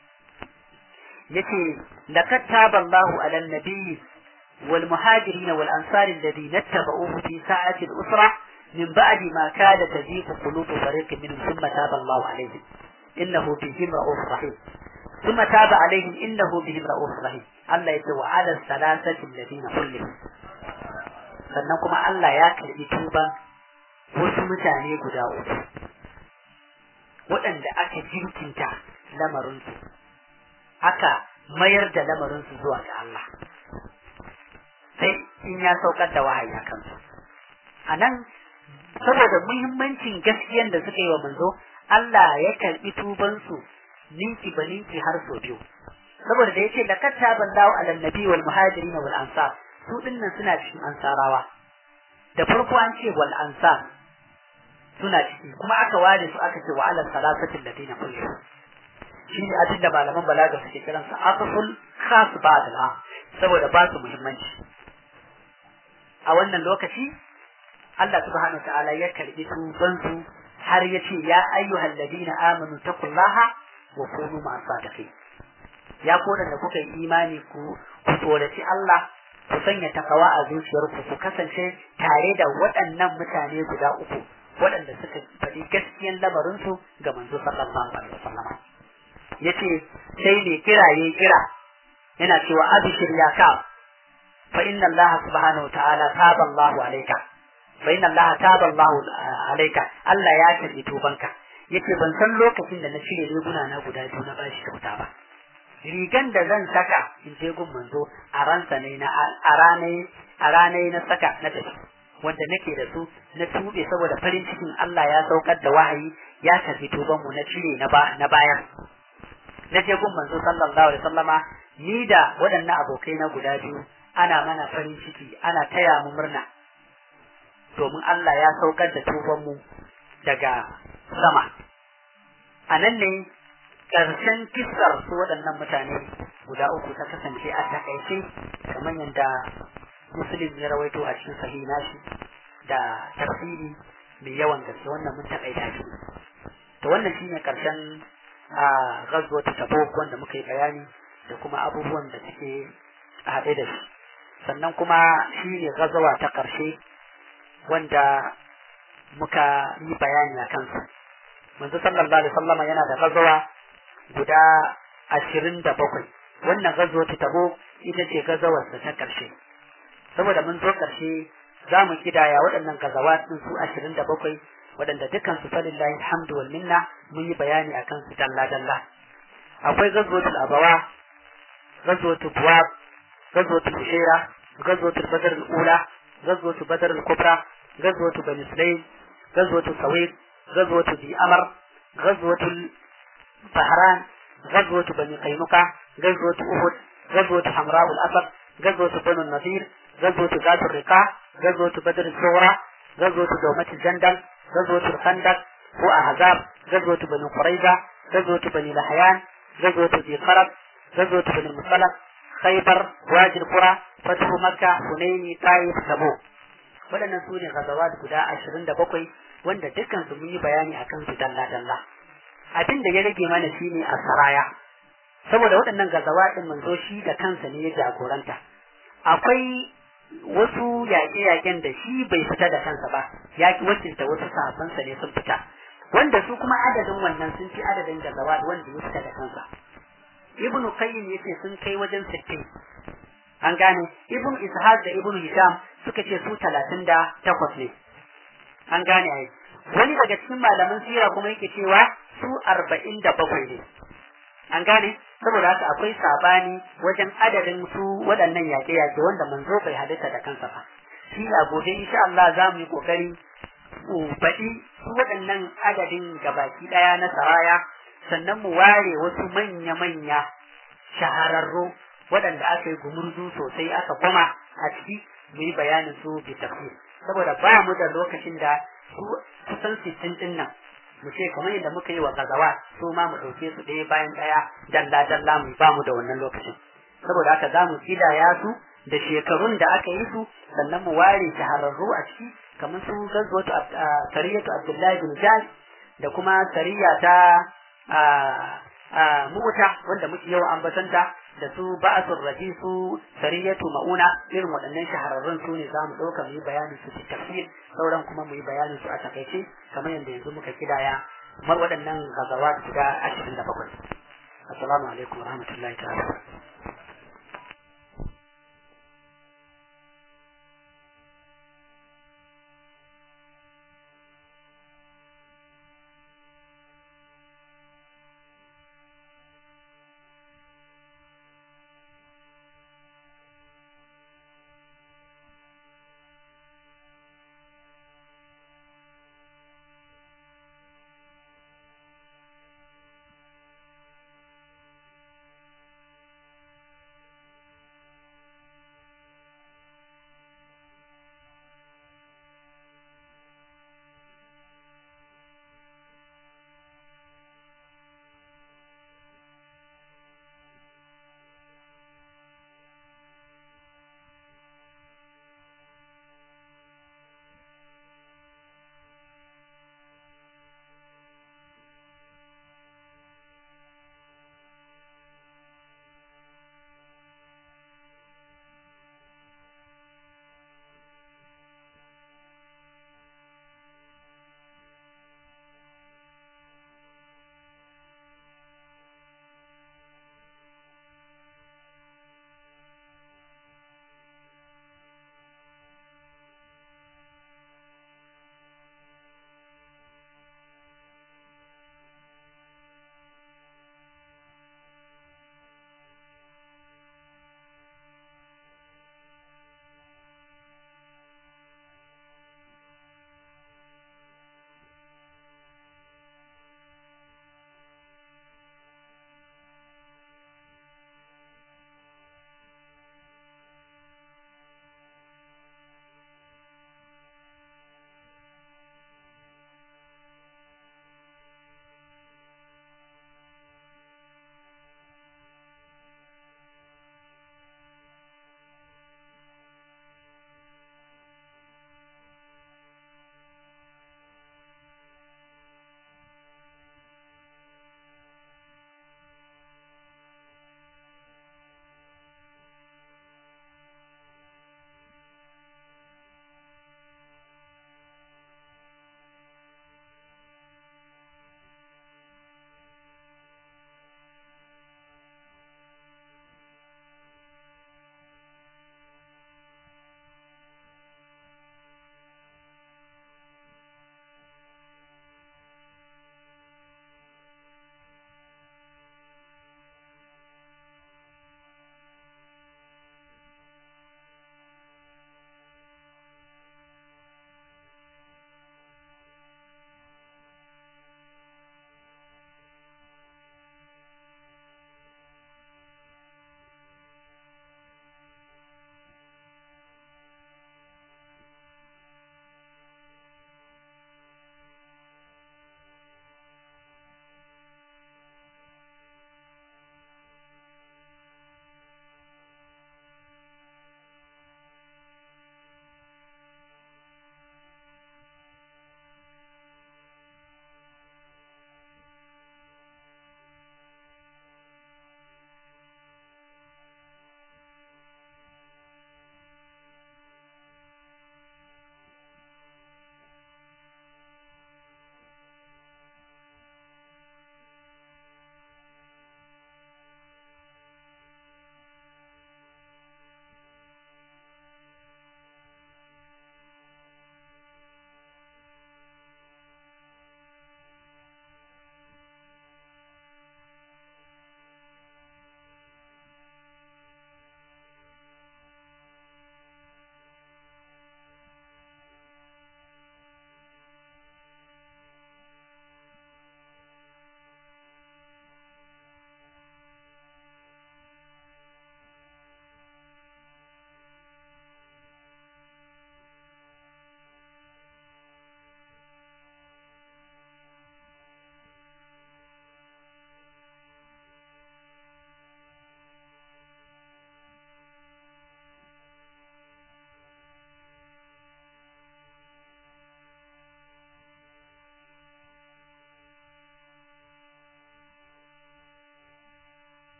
A: Yace laqad taballahu 'ala an-nabiyyi wal muhajirin wal ansari alladhina ittaba'uhu fi sa'ati al-usra min ba'di ma kada taziqu qulubu fariqin minhum thumma taballahu 'alayhim innahu bihim ra'ufur rahim thumma taba 'alayhim innahu bihim ra'ufur rahim. Allah yace wa 'ala as-salasati alladhina kullu. Sannan kuma Allah ya karbi tuban wasu mutane guda uku waɗanda aka jirkinta lamarinsu, aka mayar da lamarinsu zuwa ga Allah, sai in ya saukar da wahayi a kansu. A nan, saboda muhimmancin gaskiyan da suka yi wa manzo, Allah ya karbi tubansu ninki ba ninki har sau biyu. Saboda da ya ce, laqad taballahu 'alan nabi wal muhajirin wal ansar, su dinnan suna cikin ansarawa. Da farko an ce wal ansar suna ciki, kuma aka ware su aka ce wa ala salasatin ladina kullu. Shi ne abin da malaman balaga suke kiransa aqful khas ba'da, saboda ba su muhimmanci. A wannan lokaci Allah subhanahu ta'ala ya karbi tuban su har ya ce ya ayyuhal ladina amanu taqullaha wa kunu ma'as sadiqin. Ya kodan da kuka yi imani ku tsoraci Allah, ku sanya takawa a zuciyarku, ku kasance tare da waɗannan mutane guda uku waɗanda suka faɗi gaskiyan lamarinsu ga manzo sallallahu alaihi wasallam. Yace sai ne kiraye kira yana cewa abshir ya ka fa inna Allah subhanahu wa ta'ala taba Allahu alayka fa inna Allah taba Allahu alayka, Allah ya karbi tubanka. Yace ban san lokacin da na cire riguna na guda biyu na bashi kyauta ba. Rigan da zan saka in je gun manzo a ransa ne a ranai na saka na tafi, wanda nake da su na tube saboda farin cikin Allah ya saukar da wahayi ya karbi tuban mu na cire na bayan na je gun manzo sallallahu alaihi wasallama ni da waɗannan abokai na guda biyu ana mana farin ciki ana taya mu murna domin Allah ya saukar da tuban mu daga sama anan ne ƙarshen kissar su waɗannan mutane guda uku ta kasance a takaice kamar yadda Muslim ya rawaito a cikin sahih nashi da tafsiri mai yawan gaske wannan mun takaita shi to wannan shine ƙarshen ghazwat Tabuk wanda muka yi bayani da kuma abubuwan da suke haɗe da shi sannan kuma shine ghazwa ta ƙarshe wanda muka yi bayani a kansu manzo sallallahu alaihi wasallam yana da ghazwa guda 27 wannan ghazwa ta Tabuk ita ce ghazwar ta ƙarshe saboda mun zo ƙarshe za mu kidaya waɗannan gazawa ɗin su 27 waɗanda dukkan su falillahi alhamdu wal minna mun yi bayani akan su dalla dalla akwai ghazwatul abawa ghazwatul buwab ghazwatul bushaira ghazwatul badr al-ula ghazwatul badr al-kubra ghazwatul bani sulaym ghazwatul sawid ghazwatul bi amr ghazwatul bahran ghazwatul bani qaynuqa ghazwatul uhud ghazwatul hamra al-asad ghazwatul bani nadir ghazwatul ذات الرقاع غزوة بدر الصغرى غزوة دومة الجندل غزوة الخندق وأحزاب غزوة بني قريظة غزوة بني لحيان غزوة ذي قرب غزوة بني المصطلق خيبر وادي القرى فتح مكة حنين طائف تبوك waɗannan su ne gazawat guda 27 wanda dukkan su mun yi bayani akan su dalla dalla abin da ya rage mana shine a saraya saboda waɗannan gazawa din manzo shi da kansa ne ya jagoranta akwai wasu yaƙe-yaƙen da shi bai fita da kansa ba yaƙi wakilta wasu sahabbansa ne sun fita wanda su kuma adadin wannan sun ci adadin gazawa wanda ya fita da kansa ibn qayyim yace sun kai wajen 60 an gane ibn ishaq da ibn hisham suka ce su 38 ne an gane ai wani daga cikin malaman sira kuma yake cewa su 47 ne an gane saboda haka akwai sabani wajen adadin su waɗannan yaƙe-yaƙe wanda manzo bai halitta da kansa ba shi a gobe insha Allah za mu yi kokari baɗi su waɗannan adadin gabaki ɗaya na saraya sannan mu ware wasu manya-manya shahararru waɗanda aka yi gumurzu sosai aka kuma a ciki mu yi bayanin su bi tafsir saboda ba mu da lokacin da su kusan 60 din nan mu ce kamar yadda muka yi wa gazawa su ma mu ɗauke su ɗaya bayan ɗaya dalla mu ba mu da wannan lokacin saboda haka za mu kidaya su da shekarun da aka yi su sannan mu ware shahararru a ciki kamar su gazwatu sariyatu Abdullahi bin Jahsh da kuma sariya ta Mu'ta wanda muke yawan ambatanta da su ba'asul raji su sariyatu Mauna irin waɗannan shahararrun su ne za mu ɗauka mu yi bayanin su tafsir sauran kuma mu yi bayanin su a takaice kamar yadda yanzu muka kidaya kamar waɗannan gazawa guda 27 assalamu alaikum warahmatullahi ta'ala